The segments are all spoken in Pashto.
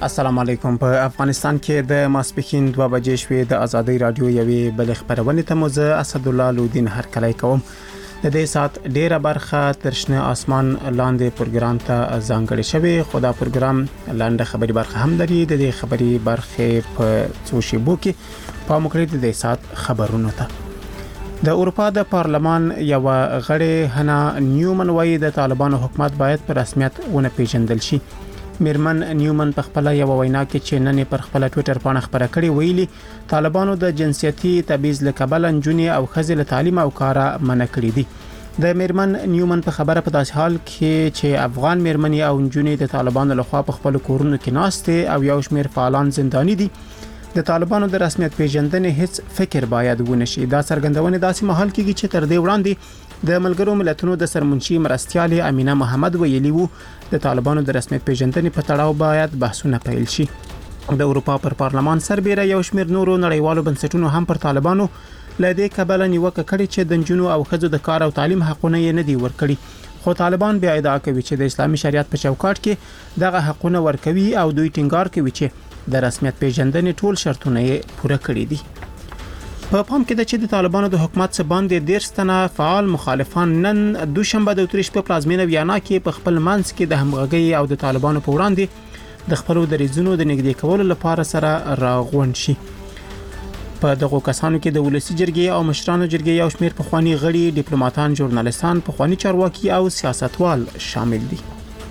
السلام علیکم. په افغانستان کې د ماسپښین 2 بجې شوې د ازادي رادیو یوې بل خبرونه ته مزه اسد الله لودین هر کله کوم. د دې سات ډیره برخه ترشنه اسمان لاندې پروګرام ته ځانګړې شوی. خو دا پروګرام لاندې خبري برخه هم لري. د دې خبري برخه په څو شیبو کې په مقرر د سات خبرونه ته د اروپا د پارلمان یو غړي هنا نیومن وایي د طالبانو حکومت باید په رسمیت ونه پیژندل شي. میرمن نیومن په خپل یو وینا کې چې نن پر خپل ټوئیټر باندې خبره کړې ویلي طالبانو د جنسيتي تبعیض لکبل انجونی او خزل تعلیم او کارا منع کړی دي. د میرمن نیومن په خبره په داسې حال کې چې افغان میرمنې او انجونی د طالبانو لخوا په خپل کورونو کې ناشته او یو شمېر فعالان زنداني دي. د طالبانو د رسمیت پیژندنې هیڅ فکر باید ونشي. دا څرګندونه داسې محل کېږي چې تر دې وړاندې د ملګرو ملتونو د سرمنشي مرستيالي امینه محمد ویلي وو د طالبانو د رسمیت پیژندنې په تړاو باید بحثونه پیل شي. د اروپا پر پارلمان سربېره یو شمېر نورو نړیوالو بنسټونو هم پر طالبانو لدې کبل نیوکه کړې چې د جنونو او خځو د کار او تعلیم حقونه یې نه دي ورکړي. خو طالبان بیا ادعا کوي چې د اسلامي شریعت په چوکاټ کې دغه حقونه ورکوي او دوی ټینګار کوي چې د رسمیت پیژندنې ټول شرطونه یې پوره کړي دي. په پام کې د چې د طالبانو د حکومت څخه باندې 13 تنه فعال مخالفان نن دوشنبه د اتریش په پلازمینه ویانا کې په خپل منځ کې د همغږي او د طالبانو په وړاندې د خپلو دریځونو د نږدې کولو لپاره سره راغون شي. په دغه کسانو کې د ولسی جرګې او مشرانو جرګې یو شمېر پخوانی غړي ډیپلوماټان ژورنالیستان پخوانی چارواکي او سیاستوال شامل دي.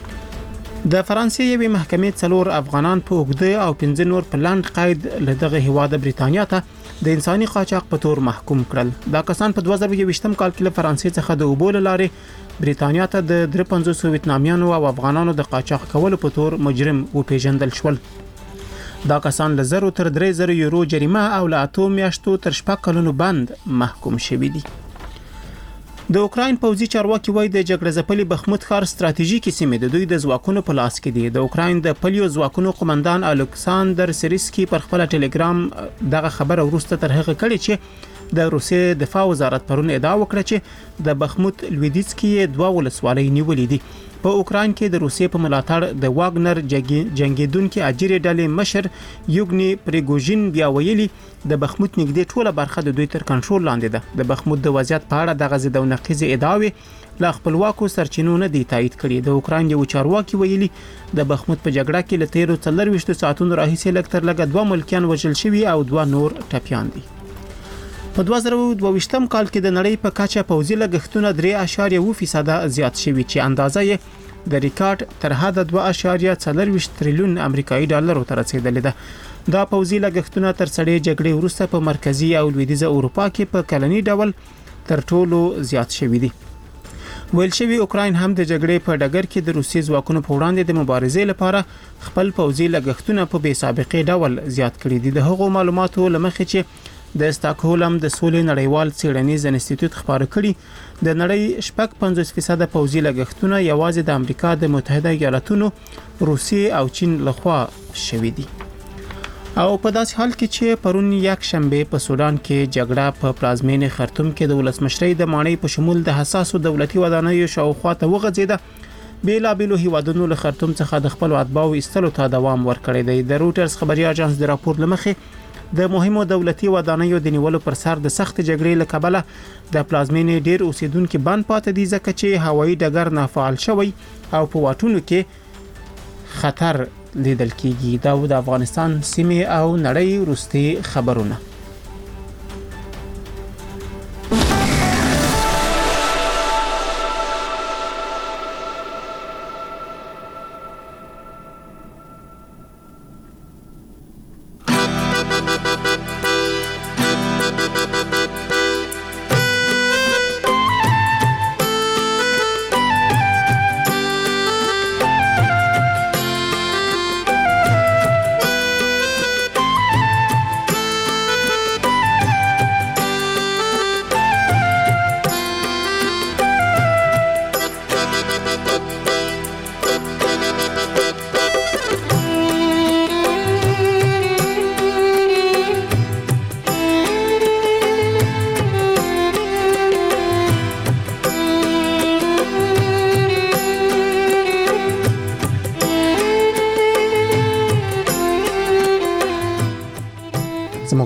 د فرانسې یوې محکمې 4 افغانان په اوږده او 15 نور په لاند قید لدغه هیواد برېټانیا ته د انساني قاچاق په تور محکوم کړل. دا کسان په 2020م کال کې له فرانسې څخه د اوبول لارې برېټانیا ته د 350 ویتنامیانو او افغانانو د قاچاق کولو په تور مجرم او پیژندل شول. دا کسان له 0 تر 3000 یورو جریمه او له 8 میاشتو تر 6 کلونو بند محکوم شوي دي. د اوکراین پوځي چارواکي وایي د جګړه ځپلي بخموت ښار ستراتیژیکي سیمه د دوی د ځواکونو په لاس کې دي. د اوکراین د پلیو ځواکونو قومندان الکساندر سریسکي پر خپل ټلګرام دغه خبره ورسته تر هغه کړي چې د روسیې دفاع وزارت پرون ادعا وکړه چې د بخموت لویدیځ کې 2 ولسوالۍ نیولې دي. په اوکراین کې د روسیې په ملاتړ د واګنر جنگیدونکو اجري ډلې مشر یوګني پریګوژین بیا ویلي د بخموت نږدې ټوله برخه د دوی تر کنټرول لاندې ده. د بخموت د وضعیت په اړه د غزې د نقیزه ادعاوي لا خپلواکو سرچینو نه دی تایید کړي. د اوکراین یو چارواکي ویلي د بخموت په جګړه کې له 13 ساعتونو راهیسې لږ تر لږه 2 ملکیان وژل شوي او 2 نور ټپیان دي. په 2022م کال کې د نړۍ په کچه پوځي لګښتونه 3.2% زیات شوي چې اندازه یې د ریکارډ تر حد 2.4 تریلیون امریکایي ډالرو ته رسیدلې ده. دا پوځي لګښتونه تر سړې جګړې وروسته په مرکزي او لویدیځه اروپا کې په کلني ډول تر ټولو زیات شوي دي. ویل شوی اوکراین هم د جګړې په ډګر کې د روسي ځواکونو په وړاندې د مبارزې لپاره خپل پوځي لګښتونه په بې سابقې ډول زیات کړي دي. د هغو معلوماتو لمخې چې د استاکهولم د سولې نړیوال څېړنیز انسټیټیوټ خبر کړي د نړۍ 50% پوځي لګښتونه یوازې د امریکا د متحده ایالاتونو، روسیې او چین لخوا شوي دي. او په داسې حال کې چې پرون یک شنبه په سودان کې جګړه په پلازمینه خرطوم کې د ولسمشرۍ د مانۍ په شمول د حساسو دولتي ودانیو شاوخوا ته وغځیده. بیلابیلو هیوادونو له خرطوم څخه د خپل اتباعو ایستلو ته دوام ورکړی دی. د روټرز خبري اژانس د راپور لمخې د مهمو دولتي ودانیو د نیولو پر سر د سخت جګړې له کبله د پلازمینې ډیر اوسیدونکو بند پاتې دي ځکه چې هوایي ډګر نه فعال شوی او په واټونو کې خطر لیدل کېږي. دا د افغانستان سیمه او نړۍ وروستي خبرونه.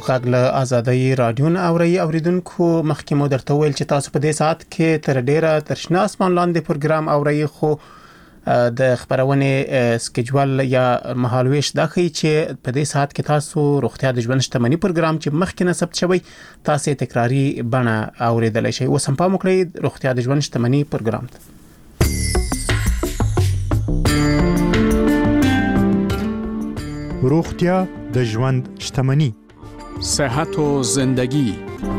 غږ له آزادۍ رادیو نه اوریدونکو مخکې مو درته ویل چې تاسو په دې ساعت کې تر ډیره ترشنا اسمان لاندې پروګرام اوري خو د خبرونه سکیجول یا مهالويش دا خي چې په دې ساعت کې تاسو روغتیا د ژوند شتمنۍ پروګرام چې مخکې نسبت شوی تاسو تکراری بڼه اوریدل شي او سم پام وکړئ روغتیا د ژوند شتمنۍ پروګرام روغتیا د ژوند شتمنۍ صحت و زندگی.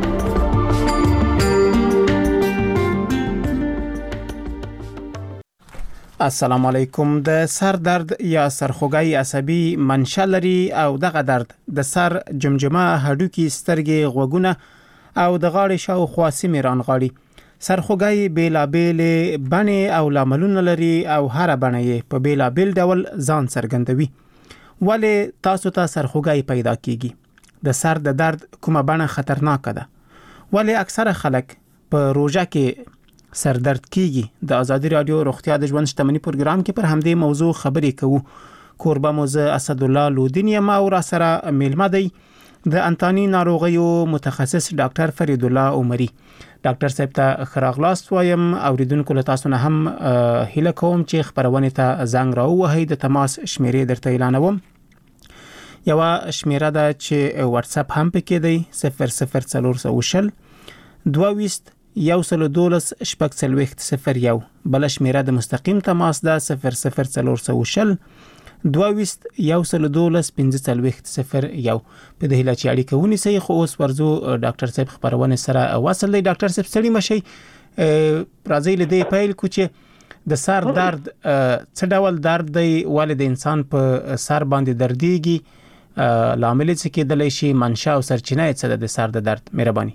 السلام علیکم. د سر درد یا سرخوږی عصبي منشأ لري او دغه درد د سر جمجمه هډوکي سترګې غوږونه او د غاړې شاوخوا سیمې رانغاړي. سرخوږی بیلابېل بڼې او لاملونه لري او هر بڼه یې په بیلابېل ډول ځان څرګندوي. ولی تاسو ته سرخوږی پیدا کیږي؟ د سر د درد کومه بڼه خطرناک ده؟ ولی اکثره خلک په روزه کې سر درد کیږي؟ د آزادۍ رادیو روغتیا د ژوند شتمنۍ پروګرام کې پر همدې موضوع خبرې کوو. کوربه موزه اسد الله لودین یم او را سره میلمه دی د انتانی ناروغیو متخصص ډاکټر فرید الله عمری. ډاکټر صاحب ته خراغلاست وایم. اوریدونکو له تاسو نه هم هیله کوم چې خبرونه ته زنګ راووهئ. د تماس شمیرې درته اعلانوم. یو شمیره ده چې واتس اپ هم پکې دی 00440 22 112 شپږ بل شمیره د مستقیم تماس ده 00440 22 112 1501. په دې هله چې اړیکه ونیسئ. خو اوس ورزو ډاکټر صاحب خبرونه سره وصل دی. ډاکټر صاحب ستړي مشي. راځي له دې پیل کو چې د سر درد څه ډول درد دی؟ ولې د انسان په سر باندې درديږي؟ لامل څه کېدلی شي؟ منشأ او سرچینه څه ده د سر د درد؟ مهرباني.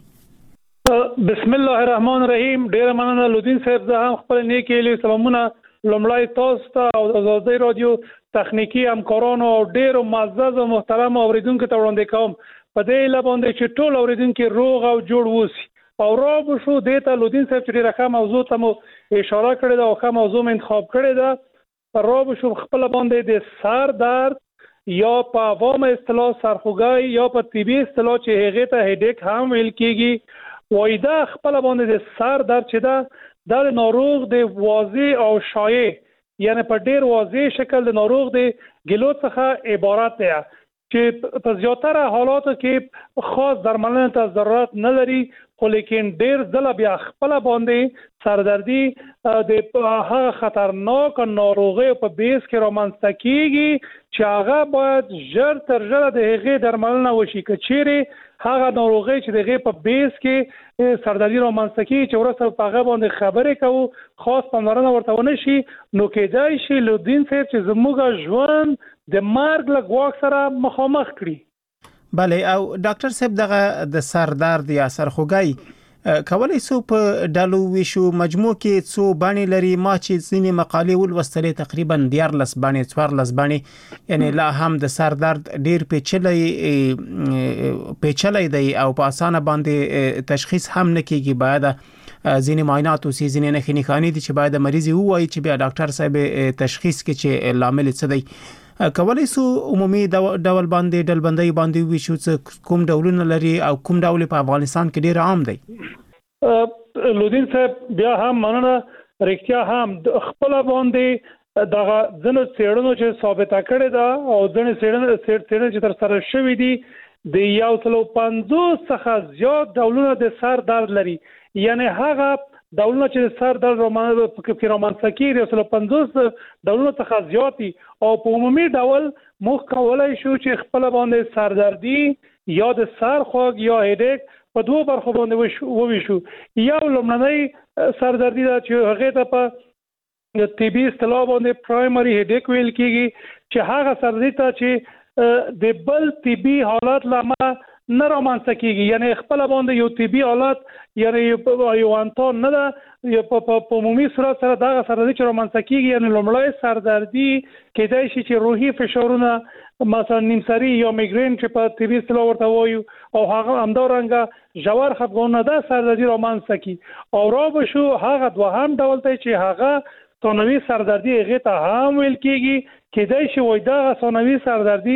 بسم الله الرحمن الرحیم. ډیر مننه لودین صاحب. زه هم خپل نیکی له سلامونه لمړی تاسو ته او آزادۍ رادیو تخنیکی همکارانو او ډیر معزز او محترم اوریدونکو ته وړاندې کوم. په دې لباندې چې ټول اوریدونکو روغ او جوړ وسی او را بشو دیتا لودین صاحب چې ډیره ښه موضوع ته مو اشاره کړې ده او ښه موضوع مې انتخاب کړې ده. را بشو خپل باندې د سر درد یا په عوام اصطلاح سرخوږی یا په طبي اصطلاح چې هغه ته هډیک هم ویل کیږي. وای دا خپل باندې د سر درد چې دا د ناروغ د واضح او شایع یعنی په ډیر واضح شکل د ناروغ د ګلو څخه عبارت دی چې په زیاتره حالاتو کې خاص درملنه ته ضرورت نه لري. خو لیکن ډیر ځله بیا خپل باندې سردردي د هغه خطرناک ناروغي په بیس کې رامنځته کیږي چې هغه باید ژر تر ژره د هغې درملنه وشي. که چیرې هغه ناروغي چې دغه په بیس کې سردردي رامنځته کیږي چې ورسره په هغه باندې خبرې کوو خاص پاملرنه ورته ونه شي نو کېدای شي لودین صاحب چې زموږ ژوند د مرګ له ګواښ سره مخامخ کړي. بله. او ډاکټر صاحب دغه د سر درد یا سرخوږی کولای سو په ډالو ویشو مجموع کې څو باندې لري؟ ما چې ځینې مقالې ولوستلې تقریبا 14 باندې 14 باندې یعنی لا هم د سر درد ډیر پیچلې دی او په اسانه باندې تشخیص هم نه کیږي. باید ځینې معاینات او ځینې نښې نښانې دي چې باید مریض ووایي چې بیا ډاکټر صاحب تشخیص کې چې لامل څه دی. کولای سو عمومي ډول باندې ډلبندۍ باندې وشو چې کوم ډولونه لري او کوم ډول په افغانستان کې ډیر عام دی؟ لودین صاحب بیا هم مننه. رښتیا هم خپل باندې دغه ځنو څېړنو چې ثابته کړې ده او ځنې څېړنې چې تر سره شوې دي د 150 څخه زیات ډولونه د سر درد لري. یعنی هغه ډولونه چې سر درد رامنځته کیږي 150 ډولونه څخه زیات دي او په عمومي ډول موږ کولای شو چې خپل باندې سردردي یا د سر خوږ یا هډیک په دوه برخو باندې وویشو. یو لومړنی سردردي ده چې هغه ته په طبي اصطلاح باندې پرایمري هډیک ویل کیږي چې هغه سردردي ته چې د بل طبي حالت لامل نه رامنځته کیږي. یعنی خپل باندې یو طبي حالت یعنی یو انتون نه ده په عمومي صورت سره دغه سردردي چې رامنځته کیږي. یعنی لومړی سردردي کېدای شي چې روحي فشارونه مثلا نیمسری یا میګرین چې په طبي اصطلاح ورته وایو او هغه همدارنګه ژور خپګانونه ده سردردي رامنځته کی. او را بشو هغه دوهم ډول ته چې هغه ثانوي سردردي هغه ته هم ویل کېږي. کېدای شي وای دا ثانوي سردردي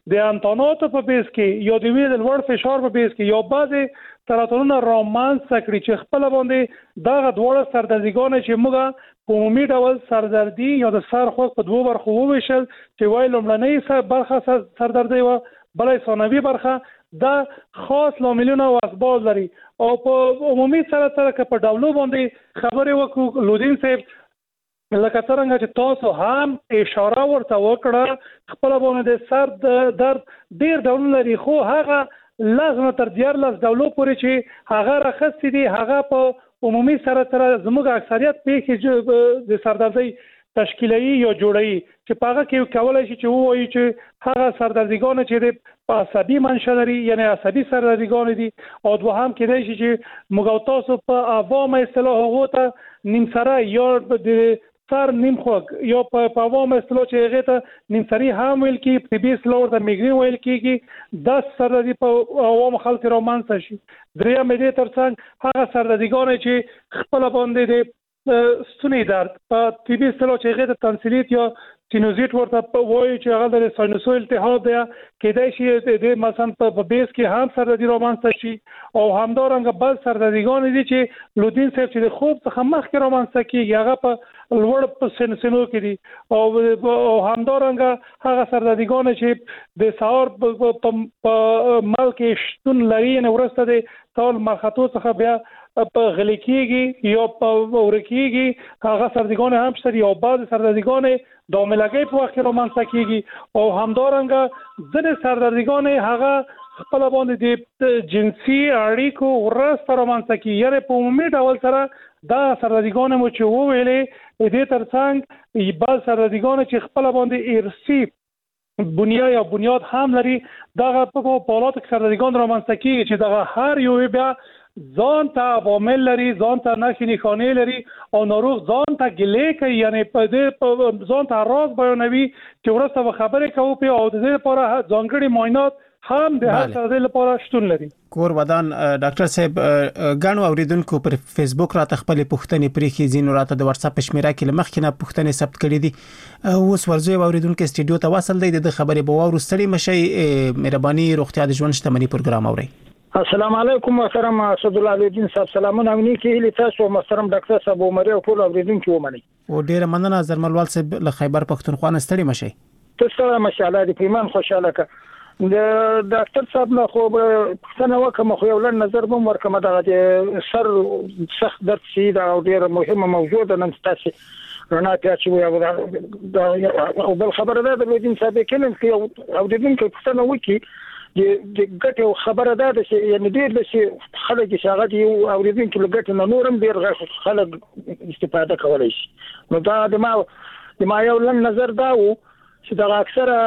د انتاناتو په بیس کې یا د وینې د لوړ فشار په بیس کې یا بعضې سرطانونه رامنځته کړي چې خپل باندې دغه دواړه سردردیګانې چې موږ په عمومي ډول سردردي یا د سر خوږ په دوه برخو وویشل چې وایي لومړنۍ برخه سردردي وه بله ثانوي برخه دا خاص لاملونه او اسباب لري او په عمومي سره که په ډولو باندې خبرې وکړو لودین صاحب لکه څرنګه چې تاسو هم اشاره ورته وکړه خپل باندې د سر درد ډیر ډولونه لري خو هغه لازم تر 14 ډولو پورې چې هغه راخستې دي هغه په عمومي سره زموږ اکثریت پیښې د سردردۍ تشکیلي یا جوړي چې په هغه کې کولای شي چې وایي چې هغه سردردیګان چې په عصبي منشأ لري یعنی عصبي سردردیګان دي او دوهم کېدای شي چې موږ تاسو په عوامه اصطلاح هغه ته نیم سره یا د سر نیم خوږ یا په عوامه اصطلاح چې هغه ته نیم سری هم ویل کی په بي اصطلاح ورته میګرین ویل کیږي د سردردي په عوامو خلک رامنځته شي دریم دې ترڅنګ هغه سردردیګان چې خپل باندې د ستوني درد په طبي اصطلاح چې هغه ته تنسیلیت یا سینوزیت ورته وایي چې هغه د ساینوسو التهاب دی کېدای شي د مثلا په بیس کې هم سردردي رامنځته شي او همدارنګه بل سردردیګان دي چې لودین صاحب چې د خوب څخه مخکې رامنځته کیږي هغه په لوړ په سینو کې دي او همدارنګه هغه سردردیګان چې د سهار په مال کې شتون لري نه ورسته د ټول مرخصو څخه بیا په غلي کېږي یا په ورکیږي هغه سردردیګان هم شته یا بعض سردردیګان د عملګي په وخت رامنځته کیږي او همدارنګه ځینې سردردیګان هغه خپل باندې د جنسي اړیکو ورسته رامنځته کیږي یعنی په عمومي ډول سره دا سردردیګان مو چې وویلې دې ترڅنګ بعض سردردیګان چې خپل باندې ارثي بنیاد هم لري دغه په حالات کې سردردیګان رامنځته کیږي چې دغه هر یو بیا ځان ته عوامل لري ځان ته نښې نښانې لري او ناروغ ځان ته ګیلې کوي یعنی په دې ځان ته راز بیانوي چې وروسته به خبرې کوو پې او د دې لپاره ځانګړي معاینات هم د هر سردردي لپاره شتون لري کور ودان ډاکټر صاحب غاڼو اوریدونکو پر فیسبوک راته خپل پوښتنې پرېخي زینو راته د واتس اپ شمیره کې لمخ نه پوښتنې ثبت کړې دي اوس ورځي اوریدونکو استډیو ته وصل دی د خبرې بوور ستړي مشي مهرباني روغتیا د ژوند شتمنۍ پروګرام اوري السلام علیکم محترم اسد الله الدین صاحب سلامونه امني کې هلي تاسو محترم ډاکټر صاحب عمر او ټول اوریدونکو ومني او ډیره مننه زرملوال صاحب له خیبر پختونخوا نه ستړي مشي تاسو ماشاءالله د پیمان خوشاله کا د ډاکټر صاحب نه خو څنګه وکم خو یو لن نظر بم ورکم د سر سخت درد شي دا ډیره مهمه موضوع ده نن تاسو رڼا پیاچوي او بل خبره ده د لودین صاحب کلم کې او د دې کې څنګه وکی د ګټو خبره ده چې یعنی ډیر د خلک چې هغه دی اوریدونکو لګټ نه نورم ډیر خلک استفاده کولای شي نو دا د ما یو لن نظر دا و چې دا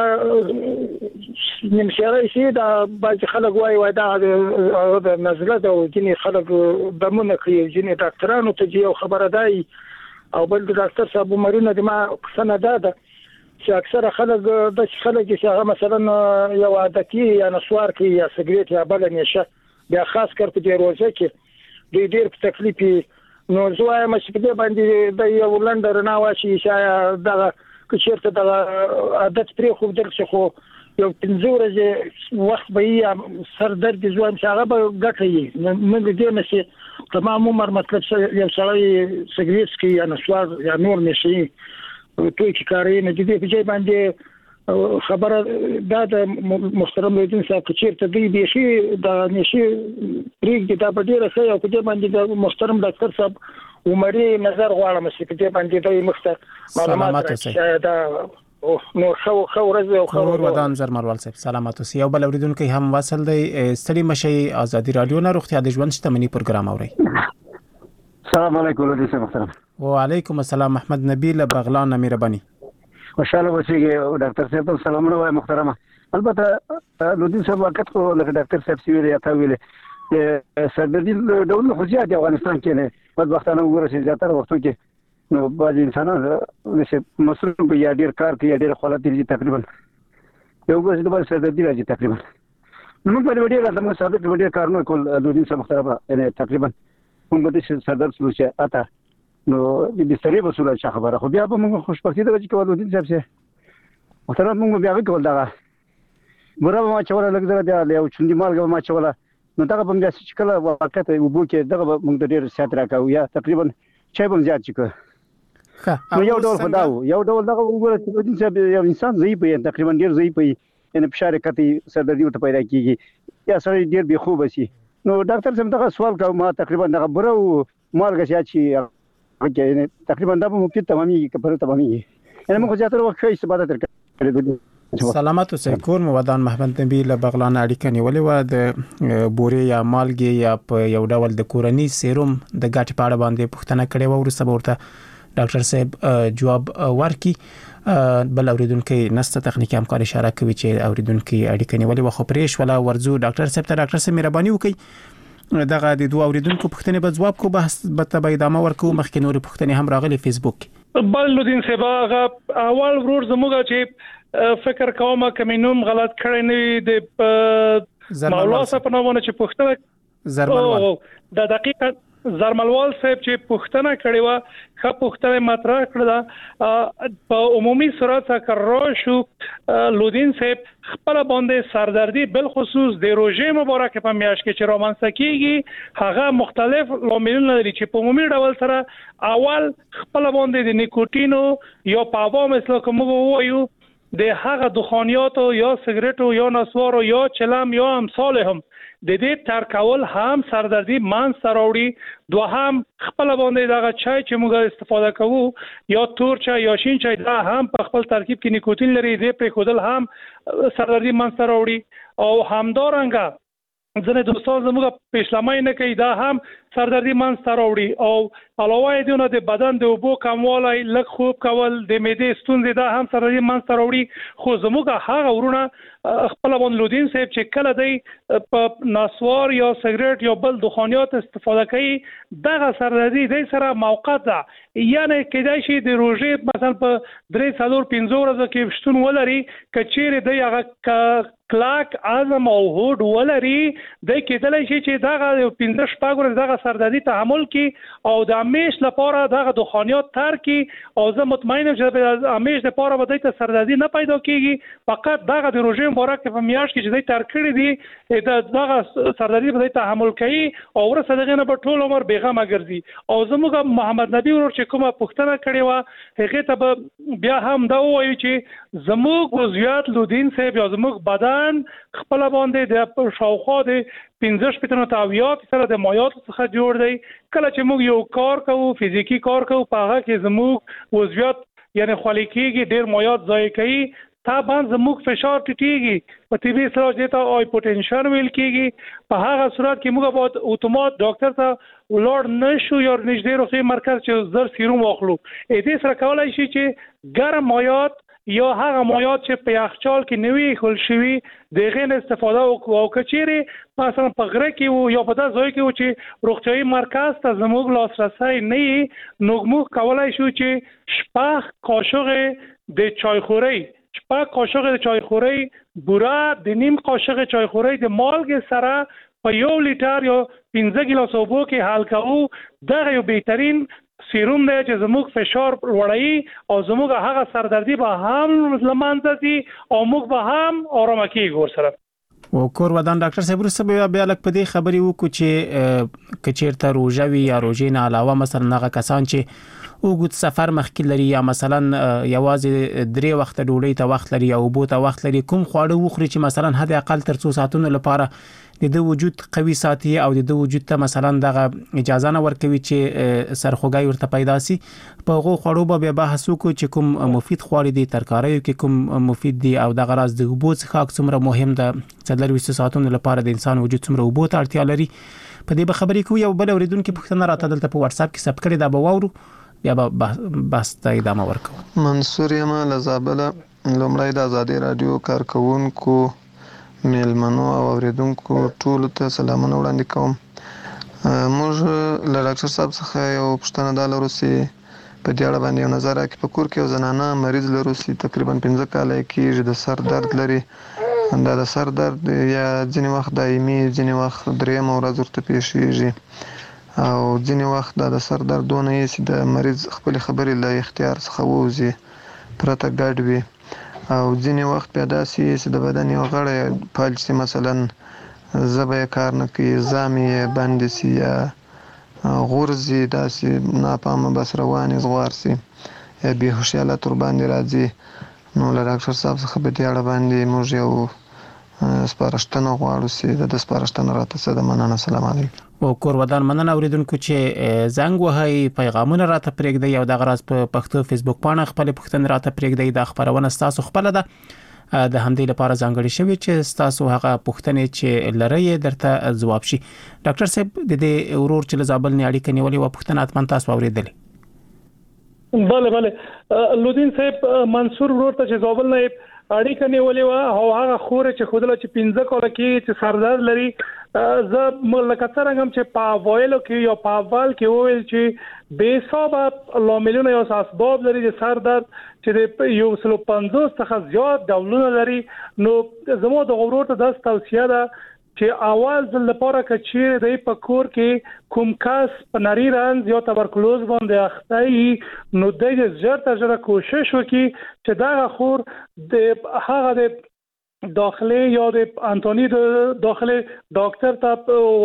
اکثره نمشاره شي دا بعض خلک وای دا د نزله د جنې خلک دمونه کوي جنې ډاکټرانو ته یو خبره ده او بل ډاکټر صاحب مرینه د ما څنګه ده چې اکثره خلک چې هغه مثلا یو عادتي یا نسوار کې یا سګریټ یا بل نشه بیا خاص کر په دې روزه کې ډېر په تکلیف نو زوای مې په دې باندې د یو لندر نه واشي چې دا کچېرته د عادت پرې خو درڅ خو یو 15 ورځې وخت به یې سر درد ځوان چې هغه به ګټي نه دې نشي تمام عمر مطلب یو سړی سګریټ کې یا نسوار یا نور نشي توی چې کاری نه دي په ځای باندې خبره دا د محترم لودین صاحب چې ته دی شي دا نشي ریګ دا په ډیره ښه او په دې باندې د محترم ډاکټر صاحب عمري نظر غواړم چې په دې باندې د مخته معلومات دا نو خو ورځ او خو ودان زرمروال صاحب سلامات اوسئ یو بل اوریدونکو هم وصل دی ستړي مشي ازادي رادیو نه روغتیا د ژوند شتمنۍ پروګرام اوري السلام علیکم لودین صاحب محترم وعلیکم السلام محمد نبیل بغلان مهرباني خوشاله اوسئ ډاکټر صاحب سلامونه وای محترمه البته لودین صاحب وخت کو لکه ډاکټر صاحب سی ویل یا تا ویل سردردي ډول خو زیات افغانستان کې نه په وختانه وګورئ چې زیاتره وختو کې نو بعض انسانان چې مصروف یا ډیر کار کوي ډیر خلک دي تقریبا یو ګوز د سردردي راځي تقریبا نو په دې ډیر د ثابت ډیر کارونه کول لودین صاحب محترمه یعنی تقریبا موږ د سردرد سلوچه اته نو د بسترې وسوله چې خبره خو بیا به موږ خوشبختي د وجه کول لودین صاحب سه محترم موږ بیا وکول دا بوره ما چوله لګ زره یو چوندې مالګه ما چوله نو دغه په داسې چې کله واقعیت وبو کې دغه موږ ډېر سات راکاو یا تقریبا چای به زیات چکه نو یو ډول خداو یو ډول دغه وګوره چې انسان یو انسان ضعیف وي تقریبا ډېر ضعیف وي ان فشار کتي سردردي ورته پیدا کیږي یا سره ډېر بې خوب شي نو ډاکټر سم دغه سوال کوم ما تقریبا دغه بره مالګه چې تقریبا دا په مفید تمامي کپره تمامي یعنی موږ زیاتره وخت استفاده تر کړې سلامات اوسئ. کور مو ودان محمد نبی له بغلان اړیکه نیولې و د بورې یا مالګې یا په یو ډول د کورنی سیروم د ګټې په اړه باندې پوښتنه کړې و. ورسته ورته ډاکټر صاحب جواب ورکړي. بل اوریدونکو نسته تخنیکی همکار اشاره کوي چې اوریدونکو اړیکه نیولې و خو پرېښ ولا ورزو ډاکټر صاحب ته. ډاکټر صاحب مهرباني وکړئ دغه د دوه اوریدونکو پوښتنې به جواب کو بحث به ادامه ورکو. مخکې نور پوښتنې هم راغلي فیسبوک. بل لودین صاحب اول ورور زموږ چې فکر کوم کمینوم غلط کړی نه د مولا صاحب په نوونه چې پوښتنه زرملوال د دقیقه زرملوال صاحب چې پوښتنه کړې و ښه پوښتنه مطرح کړه په عمومي صورت سره شو. لودین صاحب خپل باندې سردردي بل خصوص د روزې مبارک په میاشت کې چې رومانس کیږي هغه مختلف لاملونه لري چې په عمومي ډول سره اول خپل باندې د نیکوتینو یا پاوا مثل کوم وایو د هغه دخانیاتو یا سیګریټو یا نسوارو یا چلم یا امثال هم د دې ترکول هم سردردي مان سراوړي. دوهم خپل باندې دغه چای چې موږ استفاده کوو یا تور چای یا شین چای دا هم په خپل ترکیب کې نیکوتین لري. دې په خودل هم سردردي مان سراوړي او همدارنګه ځنه دوستان زموږ پېښلمای نه کوي دا هم سردردي مان سراوړي او علاوه دې د بدن د اوبو کموالی لږ خوب کول د معدې ستونزې دا هم سردردي مان سراوړي. خو زموږ هغه ورونه خپل باندې لودین صاحب چې کله دی په نسوار یا سیګریټ یا بل دخانیات استفاده کوي دغه سردردي د سره موقت ده یعنی کېدای شي د روزې مثلا په 3-4-5 ورځې کې شتون ولري کچېره دی هغه کلاک اعظم او هوډ ولري د کېدای شي چې دغه 15 شپږ ورځې دغه سردردي تحمل کی او د امیش لپاره دغه دخانیات تر کی او زه مطمئنم چې د امیش لپاره به د سردردي نه پیدا کیږي فقط دغه د روزې مبارک په میاشت کې چې د تر کړی دی دغه سردردي به تحمل کوي او ورسره دغه نه په ټول عمر بیغمه ګرځي. او زموږ محمد نبی ورور چې کومه پوښتنه کړې و هغه ته بیا هم دا وایي چې زموږ وضعیت لودین صاحب یا زموږ بدن خپل باندې د شاوخوا د 15 تاویات سره د مایات څخه جوړ دی. کله چې موږ یو کار کوو فزیکی کار کوو په هغه کې زموږ وضعیت یعنی خالی کېږي ډیر مایات ضایع کوي طبعا زموږ فشار ټیټیږي په طبي سره چې هایپوټنشن ویل کېږي. په هغه صورت کې موږ باید اتومات ډاکټر ته ولور نشو یا نږدې روغتي مرکز چې زر سیروم واخلو. دې سره کولای شي چې ګرم مایات یا هغه مایات چې په یخچال کې نوي خل شوي دغه نه استفاده او کچيري مثلا په غره کې او یا په داسې ځای کې چې روغتيایي مرکز ته زموږ لاسرسي نه نو موږ کولای شو چې شپږ قاشق د چایخوري شپږ قاشق د چایخوري بوره د نیم قاشق چایخوري د مالګې سره په 1 لیټر یا 15 ګیلاس اوبو کې حل کوو. دغه یو بهترین سیروم دی چې زموږ فشار وړي او زموږ هغه سردردي به هم لمانځي او موږ به هم آرام کیږو سره. او کور ودان ډاکټر صاحب ورسره بیا لک په دې خبرې وکړو چې کچیرته روزوي یا روزې نه علاوه مثلا هغه کسان چې وګت سفر مخکې لري یا مثلا یوازې 3 وخت ډوډۍ ته وخت لري او بو ته وخت لري کوم خواړه وخوري چې مثلا حد اقل تر 2 ساعتونو لپاره د وجود قوي ساتي او د وجود ته مثلا دغه اجازه نه ورکوي چې سرخوږی ورته پیدا سي. په هغه خواړو به بحث وکړو چې کوم مفید خواړه دي ترکاریو کې کوم مفید دي او دغه راز د وبو څخه څومره مهم ده 20 ساعتونو لپاره د انسان وجود څومره وبو ته اړتیا لري. په دې به خبرې کوو. یو بل اوریدونکو پوښتنه راته دلته په واتس اپ کې سب کړی دا به وورو بیا به بس ته ادامه ورکوم. منصور یم لزابله لومړی د ازادي رادیو کارکونکو میلمنو او اوریدونکو ټول ته سلامونه وړاندې کوم. موږ له ډاکټر صاحب څخه یو پوښتنه ده لرو چې په دې اړه باندې یو نظر راکړي. په کور کې یو زنانه مریض لرو چې تقریبا 15 کاله کېږي د سر درد لري. دا د سر درد یا ځینې وخت دایمي ځینې وخت درېیمه ورځ ورته پیښیږي او ځینې وخت دا د سر درد دونه یې چې د مریض خپل خبرې له اختیار څخه ووځي پرته ګډ وي او ځینې وخت بیا داسې چې د بدن یو غړی فلج شي، مثلا ژبه یې کار نه کوي، زامې یې بندې شي یا غورځي، داسې ناپامه بس روانې زغوار شي یا بېهوشي حالت ورباندې راځي. نو له ډاکټر صاحب څخه په دې اړه باندې موږ یو سپارښتنه غواړو چې د سپارښتنه راته څه ده. مننه، سلام علیکم. او کور ودان مننه اوریدونکو چې زنګ وهي، پیغامونه راته پرېږدي او د غراز په پښتو فیسبوک باندې خپل پښتنه راته پرېږدي. د خبرونه تاسو خپل ده د همدې لپاره ځانګړي شوی چې تاسو هغه پښتنې چې لری درته جواب شي. ډاکټر صاحب د دې ورور چې زابل نه اړیکه نیولې و پښتنه اتمن تاسو اوریدلې؟ بله لودین صاحب منصور ورور ته چې زابل نه اړیکه نیولې و او هغه خور چې خودله چې 15 کال کې چې سردار لري، زه لکه څنګه چې په وایلو کې یا په اول کې وویل چې به حساب لاملونه یا اسباب لري د سردار چې د 150 څخه زیات ډولونه لري. نو زموږ د ورور ته د توصیه ده چې اول ځل لپاره کچیر د په کور کې کوم کس په نری رنځ یا تبرکلوز باندې اخته نو د زړه تر کوشش وکړي چې دا خور د هغه د داخلي یا د انټونی د داخلي ډاکټر ته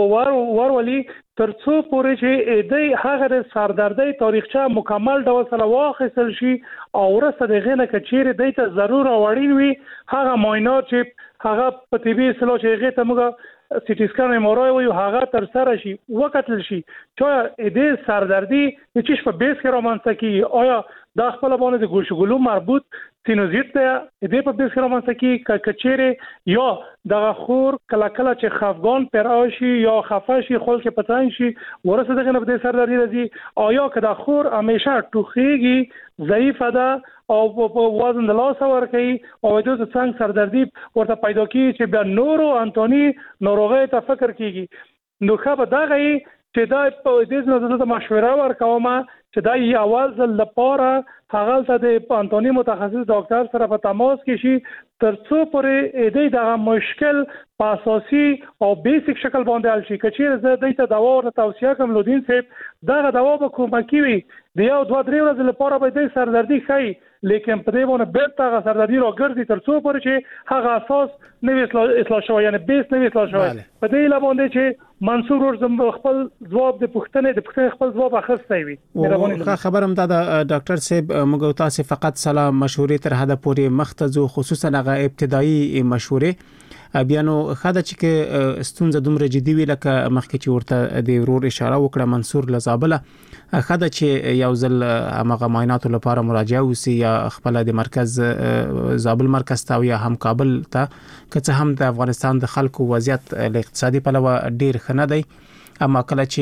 ورولي ترڅو پورې چې د هغه د سردردۍ تاریخچه مکمل ډول سره واخیستل شي او ورسته دغه نه کچیر د ته ضرور اړین وي هغه معاینات چې هغه په طبي اصطلاح چې هغه ته موږ سټي سکان امارای وي هغه تر سره شي وکتل شي چې د سردردي چې په بیس کې رومانسه کی آیا دا خپل باندې د ګوشګلو مربوط سینوزیت ته د په بیس کې رومانسه کی کچېره یا د خور کله کله چې خفګان پراشي یا خفاشي خل کې پتاین شي ورسره دغه نه د سردردي راځي آیا که د خور همیشه ټوخیږي ضعیفه ده او وزن د لاس ور کوي او د څنګه سردردي ورته پیدا کیږي چې بیا نورو انټونی ناروغي ته فکر کیږي. نو خبر دغه چې دا په دې ځنه د مشوره ورکوم چې دا یو اول ځل لپاره هغه ته د انټونی متخصص ډاکټر سره په تماس کې شي ترڅو پرې دغه مشکل په اساسي او بیسیک شکل باندې حل شي. کچیر زه دایته دوا ورته توصیه کوم لودین صاحب دغه دوا به کومکی وي د یو 2-3 ورځې لپاره به د سردردي خي لیکن په دې باندې بیرته هغه سردردي راګرځي ترڅو پرې چې هغه اساس نوې اصلاح شوی یعنی بیس نوې اصلاح شوی په دې لابندې چې منصور ورزم خپل ځواب د پښتنې خپل ځواب اخستای وي. خبرم دا ډاکټر صاحب موږ تاسو فقط سلام مشورې تر هدا پورې مختزو خصوصا هغه ابتدایي مشورې بیا نو خاله چې ستونزه دومره جدي وی لکه مخکې چې ورته د ورور اشاره وکړه منصور لزابله خاله چې یو ځل هغه معایناتو لپاره مراجعه وسی یا خپل د مرکز زابل مرکز ته یا هم کابل ته که هم د افغانستان د خلکو وضعیت اقتصادي پلوه ډیر خنه دی اما کله چې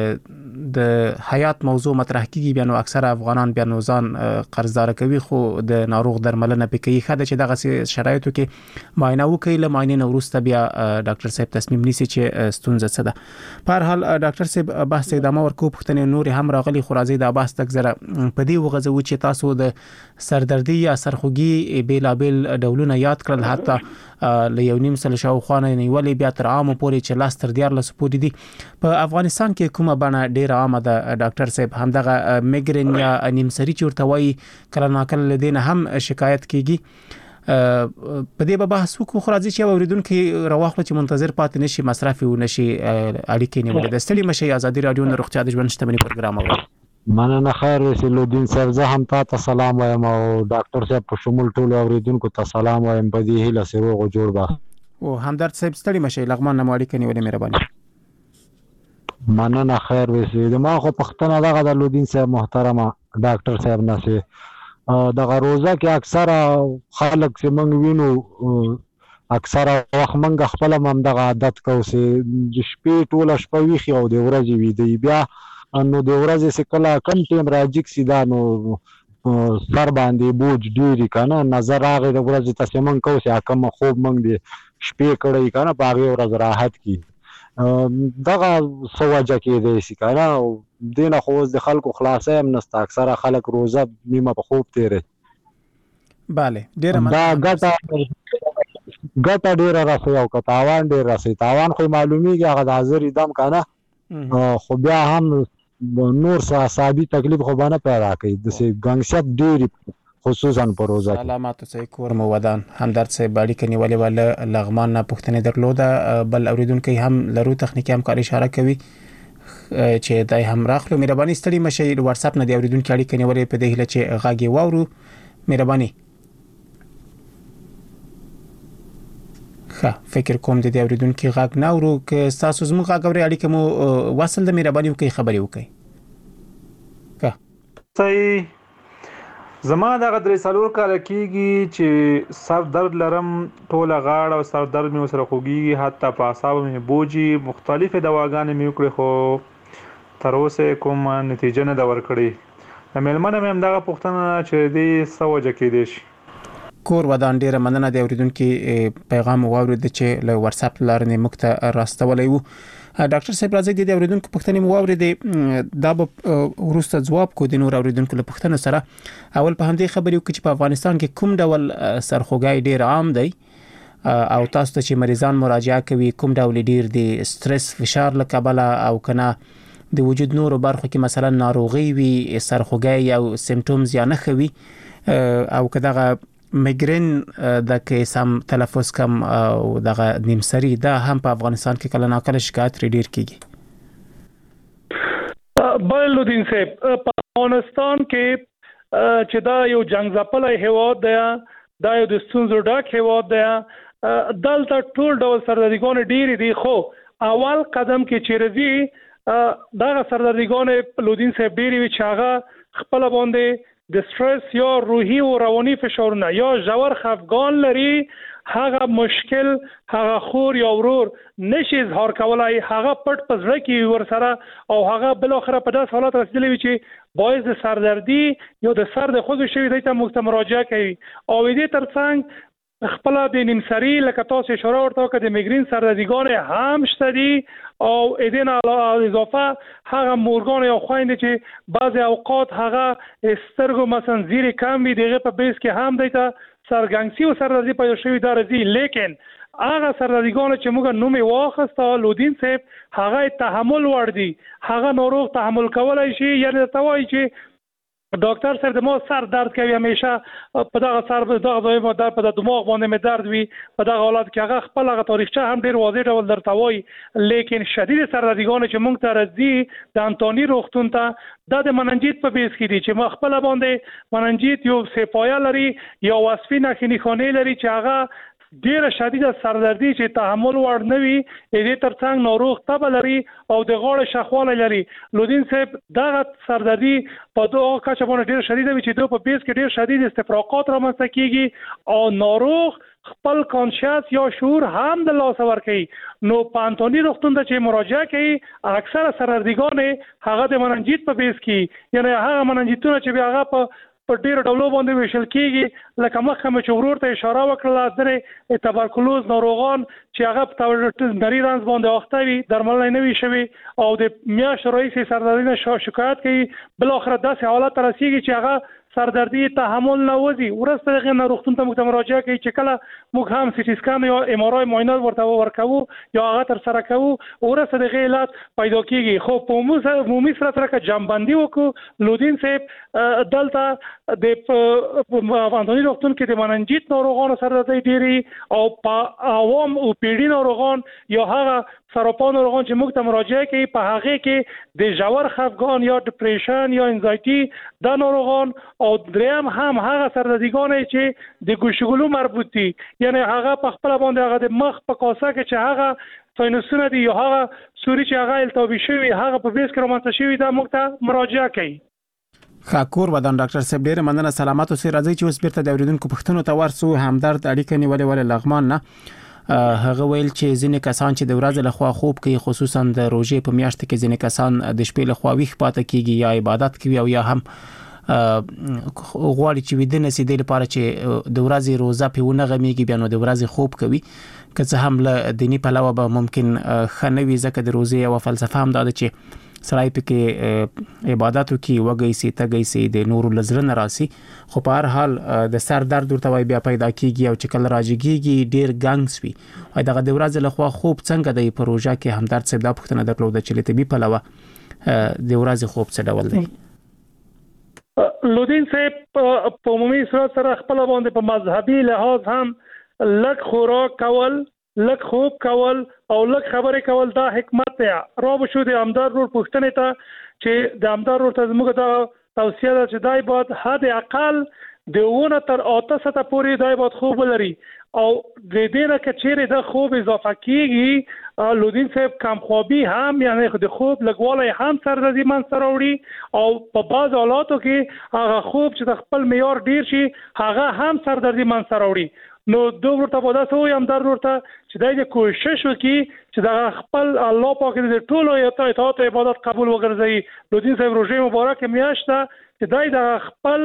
د حیات موضوع مطرح کیږي بیا نو اکثره افغانان بیا نو ځان قرضدار کوي خو د ناروغ درملنه پکې خاله چې دغه شرایطو کې معاینه وکړي له معاینې وروسته بیا ډاکټر صاحب تصمیم نیسي چې ستونزه څه ده. په هر حال ډاکټر صاحب بحث ادامه ورکو پښتنې نور هم راغلي خو راځي د بحث تک زره په دې وغځو چې تاسو د سردردي یا سرخوږي بیلابل ډولونه یاد کړل حتی له یو نیم سل شاوخوا نه نیولې بیا تر عامو پورې چې لاس تر 14 پورې دي. په افغانستان کې کومه بڼه ډیره عامه ده ډاکټر صاحب همدغه میګرین یا نیمسری چورتوي کله ناکله لدینه هم شکایت کیږي په دې به بحث وکړو خو راځي چې اوریدونکو رواخله چې منتظر پاتې نشي مصرف و نشي اړیکې نیولې د ستړي مشه ازادي رادیو نه روغتیا د ژوند شتمنۍ پروګرام و. مننه خیر رسولودین صاحب زه هم تاسو سلام وایم او ډاکټر صاحب په شمول ټول اوریدونکو ته سلام وایم په دې هیله سره جوړ با او همدرد صاحب ستړي مشه لغمان نه اړیکې نیولې مهرباني. مننه خیر رسید ما خو پښتنه دغه د لودین صاحب محترمه ډاکټر صاحب نشي دغه روزه کې اکثره خلک چې موږ وینو اکثره وخت موږ خپل هم دغه عادت کوو چې د شپې ټوله شپه ویښي او د ورځې ویده بیا نو د ورځې چې کله کم ټیم راجیک سي دا نو سر باندې بوج ډیری کنه نظر هغه د ورځې تاسو موږ کوو چې کوم خوب موږ د شپې کړی کنه په هغه ورځ راحت کی دغه سوجه کې دی سي کنه دینه خو د خلکو خلاصې هم نست اکثره خلک روزه نیمه په خوب تیرې bale ډیر دا ګټه ډیر راځي او کتاوان ډیر راځي تاوان خو معلومیږي هغه د حاضر دم کنه خو بیا هم نور اعصابي تکلیف خو باندې پیدا کوي د سي ګنګشت ډیر خصوصا په روزه کې. سلامات اوسئ کور مو ودان. همدرد صاحب اړیکه نیولې ول لغمان نه پوښتنه درلوده، بل اوریدونکو هم لرو تخنیکی همکاري اشاره کوي چې دای هم راخلو. مهرباني ستړي مشي واتس اپ نه دی اوریدونکو اړیکه نیولې په دې هله چې غاګي واورو. مهرباني. ښه فکر کوم د دې اوریدونکو غاګ نه ورو که تاسو زموږ غاګ اوري اړیکه مو وصل د مهرباني وکي خبري وکي. ښه صحیح. زما د غدري سالور کال کېږي چې سر درد لرم، ټوله غاړه او سر درد مې وسره خوږي، حتی په اعصابو مې بوجي. مختلفه دواګانې مې وکړې خو تر اوسه کوم نتیجه نه دا ورکړې. مېلمنه مې هم دغه پوښتنه چې دې سوجه کې دي شي. کور ودان ډیره مننه د اوریدونکو پیغام واورید چې له واتس اپ لارنه مکته راستولې وو. ډاکټر صاحب راځي د اوریدونکو پوښتنې مو واورید، دا به ورسته جواب کو د نور اوریدونکو له پوښتنه سره. اول په همدې خبرې وکړي چې په افغانستان کې کوم ډول سرخوږی ډیر عام دی او تاسو ته چې مریضان مراجعه کوي کوم ډول ډیر دی سټرس فشار له کبله او کنه د وجود نور برخو کې مثلا ناروغي وي سرخوږی او سیمټومز یا نه خوي او کداغه میګرین د کیسام تلفظ کم او دغه نیمسری دا هم په افغانستان کې کله ناکله شکایت ډیر کیږي. بلودین صاحب په افغانستان کې چې دا یو جنگ ځپلای هیواد دی، دا یو د ستونزو ډک هیواد دی، دلته ټول ډول سردردګان ډیر دي، خو اول قدم کې چې رځي دا سردردګان لودین صاحب ډیر وی چې هغه خپل باندې د سټرس یا روحي او رواني فشارونه یا ژور خفګان لري، هغه مشکل هغه خور یا ورور نشي اظهار کولای، هغه پټ پزړه کې ور سره او هغه بل اخره په داس حالت رسیدلی وي چې باعث د سردردي یا د سر د خوځو شوی د ته مراجعه کوي. او دې ترڅنګ خپل د نیمسری لکه تاسو اشاره ورته کړه د میګرین سردردګان هم شته دي او اذن اضافه هغه مورګان او خويند چې بعضي اوقات هغه سترګو مثلا زیری کم وي دغه په بیس کې هم دیتا سرګنګسي او سردردي پیدا شوی درځي، لیکن هغه سردردګان چې موږ نومي واخسته لودین صاحب هغه تحمل ور دي، هغه ناروغ تحمل کولای شي، یعنی توای چې ډاکټر صاحب د مو سر درد کوي همیشه په دغه سر په دغه ځای مو درد په دماغ باندې مې درد وي، په دغه حالت کې هغه خپل هغه تاریخچه هم ډیر واضح ډول درته وایي، لیکن شدید سردردګان چې موږ ته راځي د انټونی روغتون ته دا د مننجیت په بیس کې دي چې ما خپل باندې مننجیت یو سپایا لري یا وصفي نښې لري چې هغه ډیره شدیده سردردي چې تحمل وړ نه وي، دې ترڅنګ ناروغ تبه لري او د غاړې شخواله لري. لودین صاحب دغه سردردي په دوه کچه باندې ډیره شدیده وي چې دوی په بیس کې ډیر شدید استفراقات رامنځته کیږي او ناروغ خپل کانشس یا شعور هم د لاس ور کوي. نو پانتونی روغتون ته چې مراجعه کوي اکثر سردردګان هغه د مننجیت په بیس کې، یعنی هغه مننجیتونه چې هغه په ډیر ډولو باندې ویشل کیږي، لکه مخکې مې چورور ته اشاره وکړه درې تبرکلوز ناروغان چې هغه په نری رنځ باندې اخته وي درملنه نه وي شوی او د میاشتو رئیس سردردي نه شکایت کوي، بل اخر داسې حالت رسیږي چې هغه سردردي تحمل نه وځي، ورسته هغه روغتون ته موږ مراجعه کوي چې کله موږ هم سی ټي سکان یا ام ار آی معاینات ورته ورکوو یا هغه تر سره کوو، ورسته د علت پیدا کیږي. خو په عمومي سره که جمعبندي وکړو لودین صاحب دلته د انټونی روغتون کې د مننجیت ناروغانو سردردي ډیری او په عوام او پیډي ناروغان یا هغه سرطان ناروغان چې موږ ته مراجعه کوي په هغه کې د ژور خفګان یا ډیپریشن یا انزایټي دا ناروغان او دریم هم هغه سردردګان چې د ګوشګلو مربوط دي، یعنی هغه په خپل باندې هغه د مخ په کاسه کې چې هغه ساینسونه دي یا هغه سوري چې هغه التهابي شوی هغه په بیس کې رامنځته شوی دا موږ ته مراجعه کوي. خاکور ودان ډاکټر صاحب ډیره مننه، سلامات اوسئ. راځي چې اوس بیرته د اوریدونکو پوښتنو ته ورسو. همدرد اړیکه نیولې ول لغمان نه هغه ویل چې ځینې کسان چې د ورځې لخوا خوب کوي خصوصا د روزې په میاشت کې ځینې کسان د شپې لخوا ویښ پاتې کیږي یا عبادت کوي او یا هم غواړي چې ویده نشي د لپاره چې د ورځې روزه په ونه غمیږي بیا نو د ورځې خوب کوي، که څه هم له دینی پلوه به ممکن خنوي ځکه د روزې او فلسفه هم دا ده چې سړی پکې عبادت کوي وګي سي تګي سي د نور لزر نه راسي، خو په هر حال د سر درد ورته وای بیا پیدا کیږي او چې کله راځيږي ډیر ګنګس وي. دغه د ورځې لخوا خوب څنګه د پروژه کې همدرد صاحب دا پوښتنه درلوده چې لته بي پلوه د ورځې خوب څه ډول دی؟ لودین صاحب په عمومي صورت سره خپل باندې په مذهبي لحاظ هم لک خوراک کول، لک خوب کول او لک خبرې کول دا حکمت دی. را بشو د امدار رور پوښتنې ته چې د امدار رور ته زموږ دا توصیه ده چې دای باید حد اقل د 9 تر 8 ساعته پورې دای باید خوب ولري او د دې نه که چیرې د خوب اضافه کیږي لودین صاحب کمخوابي هم یعنی د خوب لګوالی هم سردردي منځته راوړي او په بعض حالاتو کې هغه خوب چې د خپل معیار ډیر شي هغه هم سردردي منځته راوړي. نو دوه ورته په داسې ویم در ورته چې دای د کوشش وکړي چې د خپل الله پاک د ټولو اطاعت او عبادت قبول وګرځي. لودین صاحب روژه مبارک میاشت ده چې دای د خپل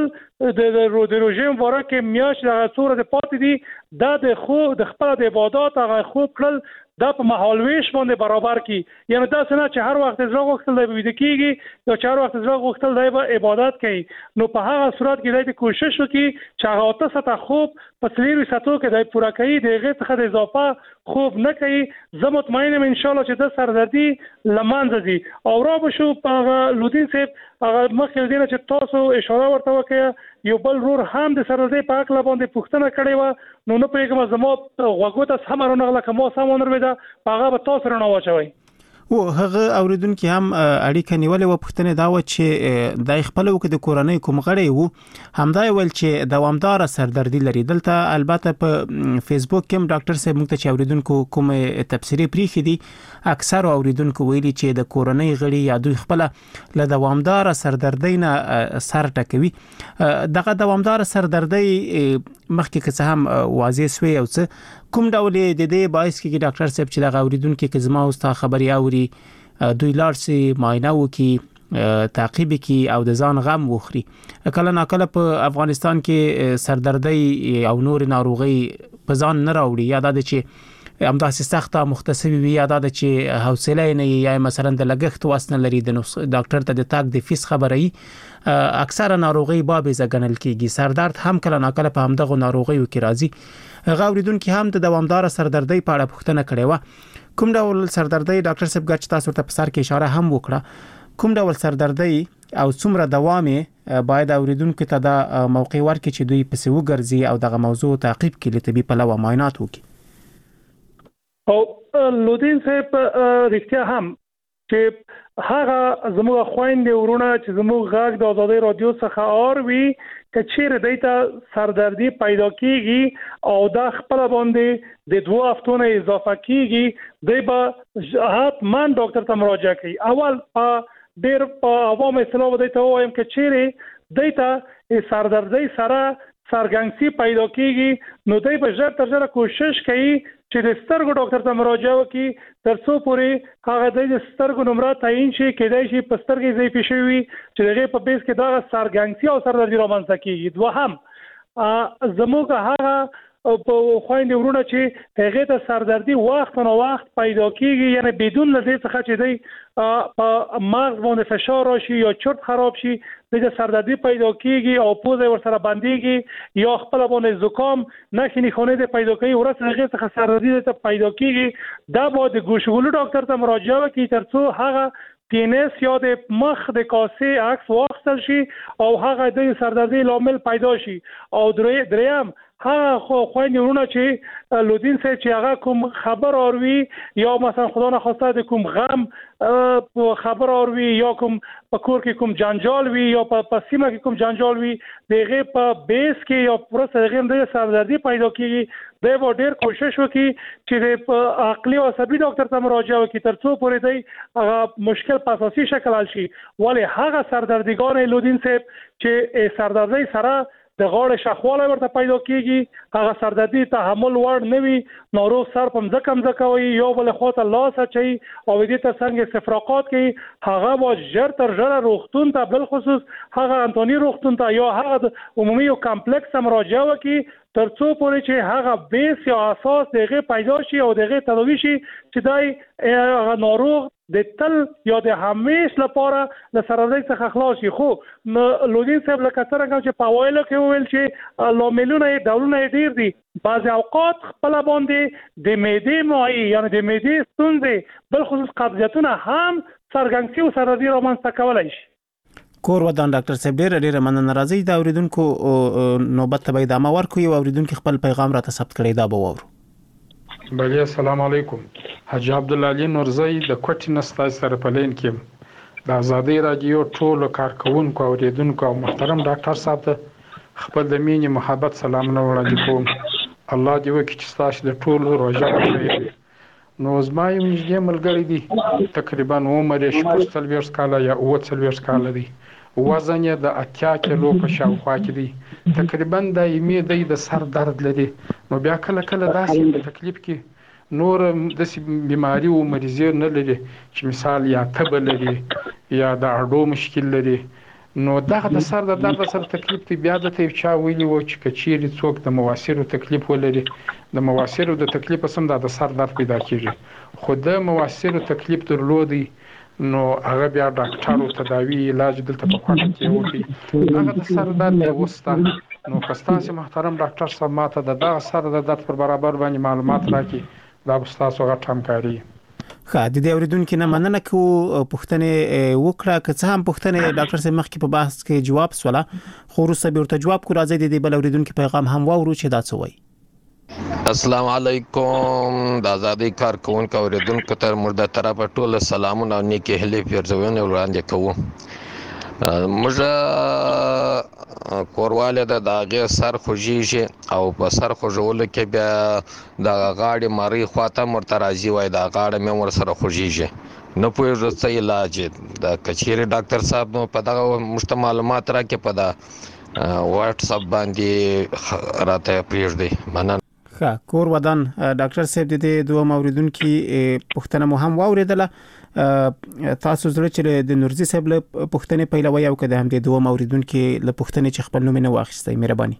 د روژه مبارک میاشت د څوره د پاتې دي د خو د خپل د عبادت هغه خوب کړل دا په مهالويش باندې برابر کی. یعنی دا څنګه چې هر وخت زړه غوښتل دی ویده کیږي یا چې هر وخت زړه غوښتل دی به عبادت کوي. نو په هغه صورت کې د کوشش وکړي چې هغه 8 ساعته خوب په 3 ساعتو کې د پوره کوي د هغه څخه د اضافه خوب نه کوي. زه مطمئن یم ان شاء الله چې د سردردي لمانځي دي. او را بشو په لودین صاحب هغه مخکې دینه چې تاسو اشاره ورته وکړه یو بل رور هم د سردردي په اړه باندې پوښتنه کړې و نو نه پیغام زمو غوګو ته سمونه غلا کوم سمونه ورده هغه به تاسو رڼا واچوي. او هغه اوریدونکو هم اړیکه نیولې و پوښتنه دا و چې د خپل وکړه د کورنۍ کوم غړي وو همدا ول چې دوامدار سردردي لري. دلته البته په فیسبوک کې ډاکټر صاحب موږ ته اوریدونکو کوم تفسیری پریخي دي اکثر اوریدونکو ویلي چې د کورنۍ غړي یا دوی خپل له دوامدار سردردي نه سر ټکوي. دغه دوامدار سردردي مخکې که څه هم واضح سوی او څه کوم ډول د دې باعث کې ډاکټر صاحب چې د اوریدونکو کې زما او ستا خبري اوري دوی لارسي معاینه وکي تعقیب کی او د ځان غم وخري. کله ناکله په افغانستان کې سردردي او نور ناروغي په ځان نه راوړي یا د چې همداسې سخته مختصوي وي یا د چې حوصله نه یا مثلا د لګښت واسنه لري د ډاکټر ته د تاک د فیس خبري اکثره ناروغي باب زګنل کیږي. سردرد هم کله ناکله په همدغه ناروغي کې راځي. غوړیدونکو هم د دوامدار سردردي په اړه پوښتنه کړې و. کوم ډول سردردي ډاکټر صاحب ګرځ تاسو ته په سر کې اشاره هم وکړه کوم ډول سردردي او څومره دوامه باید اوریدونکو ته د موقع ورکړي چې دوی په سیو ګرځي او دغه موضوع تعقیب کړي لطبي په لوا معاینات وکړي. او لودین صاحب رښتیا هم چې هغه زموږ خويندې ورونه چې زموږ غږ د آزادۍ رادیو څخه اوروي کچیر دیتا سردردی پیدا کیږي او دا خپل باندې د 2 هفتو نه اضافه کیږي دی به حتما ډاکټر ته مراجعه کوي. اول ډیر په عوام اسلام دیتا وایم کچیر دیتا سردردی سره سرګنګسي پیدا کیږي نو دی به ژر تر ژره کوشش کوي چې د سترګو ډاکټر ته مراجعه وکړي ترڅو پورې هغه د سترګو نمبر تعین شي کېدای شي په سترګې ضعیف شي چې دغه په بیس کې دا سرګنګسي او سردردي رامنځته کیږي. دوهم زموږ هغه په خويندې ورونه چې هغه ته سردردي وخت نه وخت پیدا کیږي یعنی بدون لدې څخه چې دی په مغز باندې فشار راشي یا چرت خراب شي د سردردي پیدا کیږي او پوزه ورسره باندېږي یا خپل باندې زکام نخینی خونه دی پیدا کوي ورسره هغه څخه سردردي ته پیدا کیږي دا به د ګوشغولو ډاکټر ته مراجعه وکړي ترڅو هغه پینس یا د مخ د کاسې عکس واخیستل شي او هغه د سردردي لامل پیدا شي. او دریم هغه خويندې ورونه چې لودین صاحب چې هغه کوم خبر اوروي یا مثلا خدا نخواسته د کوم غم خبر اوروي یا کوم په کور کې کوم جنجال وي یا په سیمه کې کوم جنجال وي دغه په بیس کې یا پروسه دغه د سردردي پیدا کیږي د و ډیر کوشش وکړي چې په عقلي او عصبي ډاکټر ته مراجعه وکړي ترڅو پورې دی هغه مشکل په اساسي شکل حل شي. ولی هغه سردردګان لودین صاحب چې سردردي سره د غاړې شخواله ورته پیدا کیږي هغه سردردي تحمل وړ نه وي ناروغ سر په ځکه وي یو بل خواته لاس اچي او دې ته څنګه استفراقات کوي هغه با ژر تر ژره روغتون ته بل خصوص هغه انټونی روغتون ته یا هغه عمومي او کمپلیکس مراجعه وکړي ترڅو پورې چې هغه بیس یا اساس دغه پیدا شي او دغه تداوی شي چې دای ناروغ د تل یا د همیش لپاره د سردردي څخه خلاص شي. خو لودین صاحب لکه څنګه چې په وایلو کې ویل چې لاملونه ډولونه ډیر دي بعض اوقات خپل باندې د معدې مایع یعنی د معدې ستونزې بل خصوص قبضیتونه هم سرګنګسي او سردردي رامنځته کولای شي. کور ودان ډاکټر صاحب ډېر مننه. راځي دا اوریدونکو نوبت ته به ادامه ورکوي او اوریدونکو خپل پیغام راته ثبت کړي دا به وورو. بله السلام علیکم. حاجی عبدالله علي نورزی د کوټې نستا سره په لین کې د آزادۍ رادیو ټولو کارکونکو او اوریدونکو او محترم ډاکټر صاحب ته خپل د مینې محبت سلامونه وړاندې کوم. الله دې وکړي چې تاسو د ټولو روژه وکړئ. نو زما یو نږدې ملګری دی تقریبا عمر یې 40 کاله یا 40 کاله دی. وزن یې د 80 کیلو په شاوخوا کې دی. تقریبا دایمي دی د سر درد لري. نو بیا کله داسې په تکلیف کې نور د بیماری او مریضي نه لري چې مثال یا تبه لري یا د اډو مشکل لري. نو دغه د سر د درد سره تکلیف دی. بیا د ته چا ویلي و چې کچېری څوک د مواسیرو تکلیف ولري د مواسیرو د تکلیف سم د سر درد پیدا کیږي. خو د مواسیرو تکلیف درلودي نو هغه بیا ډاکټرو تداوی علاج دلته په کوټه کې وکړي. هغه د سر درد وسته نو کستاسي محترم ډاکټر صاحب ماته د دغه سر د درد پر برابر باندې معلومات راکړي دا تاسو غټ همکاري. خا د دې اوریدونکو نه مننه کو پښتنه وکړه که څه هم پښتنه ډاکټر صاحب مخکې په بحث کې جواب سواله خو وروسته به ورته جواب کو. راځي د دې بل اوریدونکو پیغام هم وورو چې دا څه وایي. السلام علیکم. د آزادۍ کارکونکو او اوریدونکو ته مرده طرفه ټول سلامونه او نیکی هیلې پیرزوونه وړاندې کوم. موږ کورواله د هغه سر خوږیږي او په سر خوږولو کې بیا د غاړې مری خواته مرترازي وای د غاړه مې ور سره خوږیږي. نو پوهیږو څه علاج د کچېری ډاکټر صاحب نو په دغه مشته معلومات راکې په دا واتس اپ باندې راته پریږدي. مننه. ښه کور ودان ډاکټر صاحب د دې دوه موریدونکو پښتنه مو هم واوریدله. تاسو زړه چې د نورزي صاحب له پښتنې پیلوي او کده هم د دوه موریدونکو له پښتنې چې خپل نوم نه واخیستای مهرباني.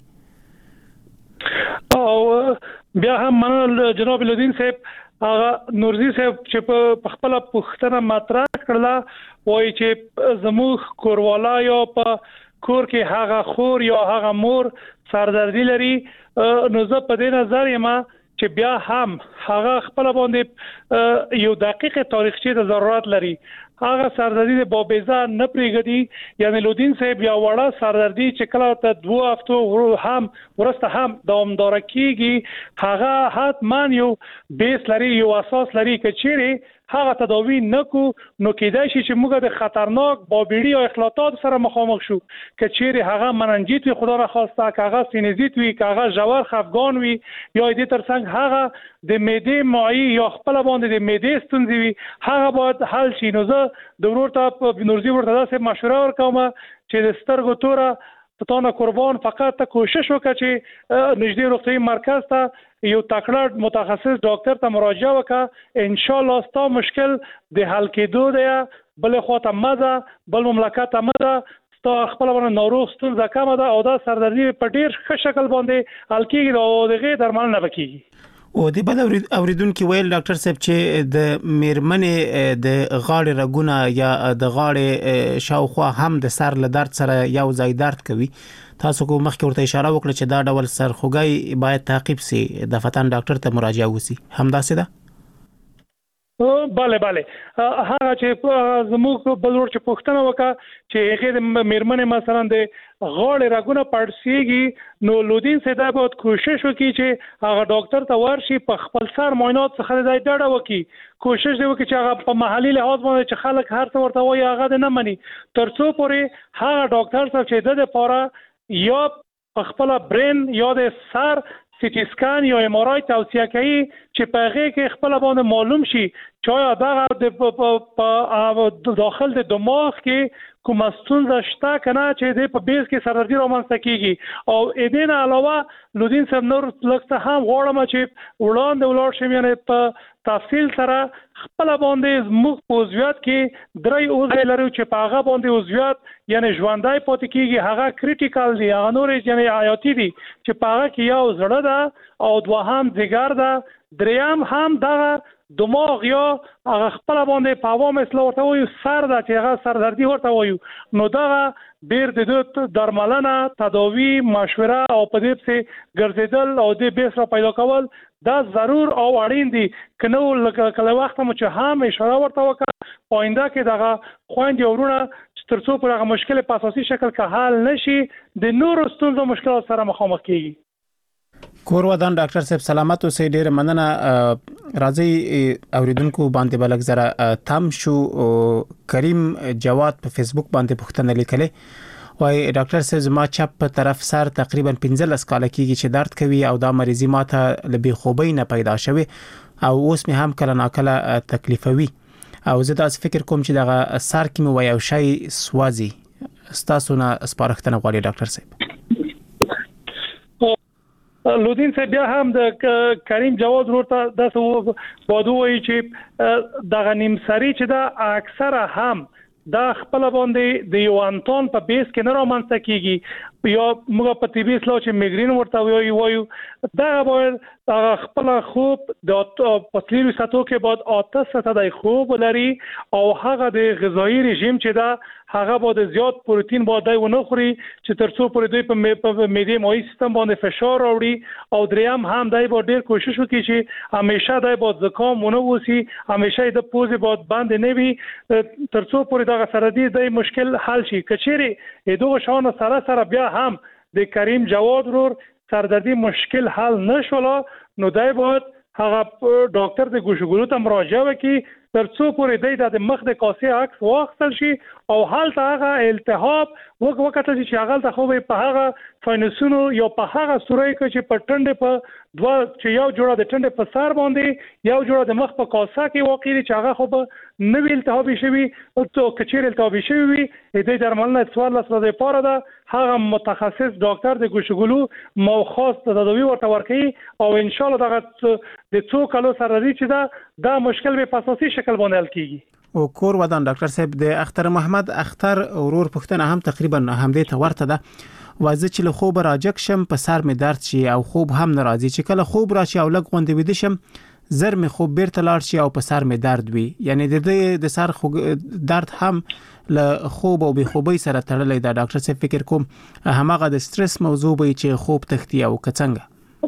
او بیا هم منل جناب لودین صاحب هغه نورزي صاحب چې په خپل پښتنه مطرح کړله وایي چې زموږ کوروالا یا په کور کې هغه خور یا هغه مور سردردي لري. نو زه په دې نظر یم چې بیا هم هغه خپل باندې یو دقیق تاریخچه د ضرورت لري. هغه سردردي د بابیزا نه پریږدي. یعنی لودین صاحب یا وړه سردردي چې کله ته 2 هفتو هم ورسته هم دوامدار کیږي هغه حتما یو بیس لري یو اساس لري چې چیرې هغه تداوی نکو نو کېدای شي چې موږ د خطرناک بابیړي او اخلاطات سره مخامخ شو. که چیرې هغه مننجیت وي خدا را خواسته که هغه سینزیت وي که هغه ژور خفګان وي یا دې ترڅنګ هغه د معدې معی یا خپل باندې د معدې ستونزې وي هغه باید حل شي. نو زه د ورور ته نورزي ورته داسې مشوره ورکوم چې د سترګو توره په تانه قربان فقط ته کوشش وکړه چې نږدې روغتیايي مرکز ته یو تکړه متخصص ډاکټر ته مراجعه وکړه. ان شاء الله ستا مشکل د حل کېدو دی. بل خواته مزه بل مملکت مزه ستا خپل باندې ناروغ ستونزه کمه ده او دا سردردي په ډیر ښه شکل باندې حل کېږي او دغه درملنه وکړي. او د بل اوریدونکو ویل ډاکټر صاحب چې د میرمنې د غاړې رګونه یا د غاړې شاوخوا هم د سر له درد سره یو ځای درد کوي. تاسو کو مخکې ورته اشاره وکړه چې دا ډول سرخوږی باید تعقیب سي دفتر ډاکټر ته مراجعه وسی. همداسې ده؟ بله هغه چې زموږ بل ور چې پښتنه وکړه چې هغه د میرمنې مثلا د غاړې رګونه پړسیږي نو لودین صاحب باید کوشش وکړي چې هغه ډاکټر ته ورشي په خپل سر معاینات څخه د ډاډه وکړي. کوشش دی وکړي چې هغه په محلي لحاظ باندې چې خلک هر څه ورته وایي هغه نه مني ترڅو پورې هغه ډاکټر صاحب چې د لپاره یا په خپل برین یا د سر سیټی سکان یا ام آر آی توصیه کوي چې په هغه کې خپل باندې معلوم شي چې آیا د داخل د دماغ کې کوم ستونزه شته کنه چې د په بیس کې سردردي رامنځته کیږي. او اې دې علاوه لودین صاحب نور لکه هم غواړم چې وړاندې ولاړ شم یعنی په تفصیل سره خپل باندې زموږ په عضویت کې درې عضو لري چې په هغه باندې عضویت یعنی ژوندۍ پاتې کیږي هغه کریټیکل دي هغه نور یعنی حیاتي دي چې په هغه کې یو زړه ده او دوهم ځګر ده دریم هم دغه دماغ یا هغه خپل باندې په عوام اصلاح ورته وایي سر ده چې هغه سردردي ورته وایي. نو دغه ډیر د درملنه تداوی مشوره او په دې څخه ګرځیدل او د بیس را پیدا کول دا ضرور او اړین دي. کنه کله وخت مو چې هم اشاره ورته وکړه آینده کې دغه خويندې ورونه ترڅو پر هغه مشکل په اساسي شکل کې حل نشي د نورو ستونزو مشکلات سره مخامخ کیږي. کور ودان ډاکټر صاحب سلامت اوسئ. ډیر مننه. راځي اوریدونکو باندې بلک زره تام شو. کریم جواد په فیسبوک باندې پوښتنه لیکلې وای ډاکټر صاحب زما چپ په طرف سر تقریبا 15 کال کېږي چې درد کوي او دا مریضي ماته لبي خوبي نه پیدا شوه او اوس مې هم کله ناکله تکلیفوي او زه دا فکر کوم چې دا سر کې مې وای او شي سوازي. ستاسو نه سپارښتنه غواړي ډاکټر صاحب. لودین صاحب بیا هم د کریم جواد ورته د بودوي چې د غنیم سری چې دا اکثره هم د خپل باندې د یو انتون په بیس کې نه رامنځته کیږي یا موږ په طبي اصلاح چې میګرین ورته وایو دا باید خپل خوب د پتلیرو ساتو کې بعد 8 ساعته د خوب لري او هغه د غذایی رژیم چې دا هغه باید زیات پروتین باید ونه خوري چې ترڅو پر دوی په معده مایع سیستم باندې فشار راوړي او دریم هم دای باید ډیر کوشش وکړي چې همیشه دای باید زکام ونه وسی همیشه د پوزې باید بند نه وي ترڅو پر دغه سردی د مشکل حل شي. کچېری دوه شان سره بیا هم د کریم جواد ورور سردردی مشکل حل نشولا نو دای باید هغه ډاکټر د ګوشګلو ته مراجعه وکړي ترڅو پورې د مخ د کاسې عکس واخیستل شي او حالت هغه التهاب وکړه چې هغه ته خو په هغه فاینسونو یا په هغه سورې کې چې په ټنډه په دوه چې یو جوړه د ټنډه په سر باندې یو جوړه د مخ په کاسه کې واقع دي چې هغه خو به نوې التهابي شوی او کچیر التهابي شوی د درملنه سوال لپاره پاره ده هغه متخصص ډاکټر د ګوشګلو مو خاص تداوی ورته ورکړي او ان شاء الله دغه د څو کالو سره دي چې دا مشکل به په اساسي شکل باندې حل کیږي. او کور ودان ډاکټر صاحب د اختر محمد اختر ورور پښتنه هم تقریبا همدې ته ورته ده وازه چې له خوب راجک شم په سر می درد شي او خوب هم ناراضي چې کله خوب راشي او لګ غوندې وید شم زر می خوب بیرته لاړ شي او په سر می درد وي یعنی د سر درد هم له خوب او بې خوبۍ سره تړلې ده. ډاکټر صاحب فکر کوم همغه د سټرس موضوع به چې خوب تختی او کڅنګ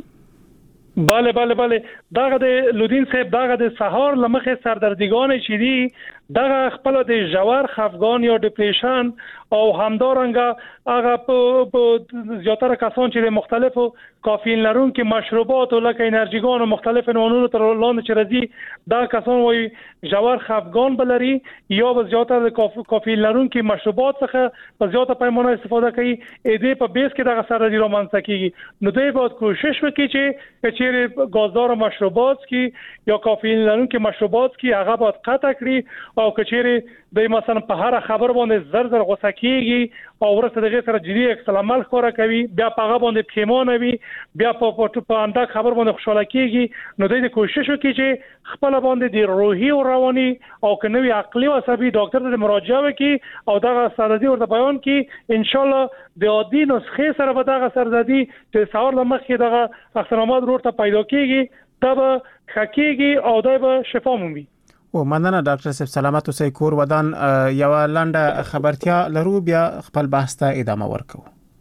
بله داغه د لودین صاحب داغه د سهار لمخه سردردګان شې دي دغه خپل د جوار خفګان یا ډیپریشن او همدارنګه هغه په زیاتره کسان چې د مختلفو کافین لرونکي مشروبات او لکه انرژیګان او مختلف نوعونو تر لاندې چې راځي دا کسان وایي جوار خفګان بلري یا به زیاتره د کافین لرونکي مشروبات څخه په زیاته پیمانه استفاده کوي دې په بیس کې دغه سردرد رامنځته کیږي نو دوی باید کوشش وکړي چې گازدار مشروبات کی یا کافئین لرونکي مشروبات کی هغه باید قطع کړي او کچېری د مثلا په هر خبر باندې زر غوسه کیږي او ورسره دغه سره جدي عکس العمل خورا کوي بیا په هغه باندې پښیمانه وي بیا په انده خبر باندې خوشاله کیږي نو د کوشش وکړي چې خپل باندې د روحي او رواني او کنوي عقلي او عصبي ډاکټر ته مراجعه وکړي او دغه سردردي ورته بیان کړي ان شاء الله د عادي نسخې سره به دغه سردردي چې سهار لمخې دغه اخترامات ورته پیدا کیږي دا به حقيقي او دا به شفا مومي. او مننه ډاکټر صاحب سلامت اوسئ. کور ودان یو لنډه خبرتیا لرو بیا خپل بحث ته ادامه ورکو.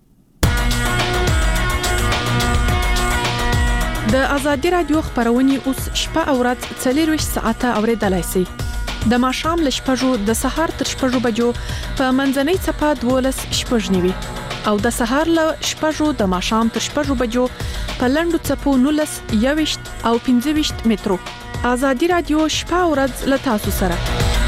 د ازادي رادیو خبرونه اوس شپه او ورځ 24 ساعته اوریدلای شئ. د ماښام ل شپږو د سهار تر شپږو بجو په منځنۍ صفه 12 شپږنیوي او د سهار ل شپږو د ماښام تر شپږو بجو په لندو صفو 19 21 او 15 مترو. ازادي رادیو شپه او ورځ ل تاسو سره.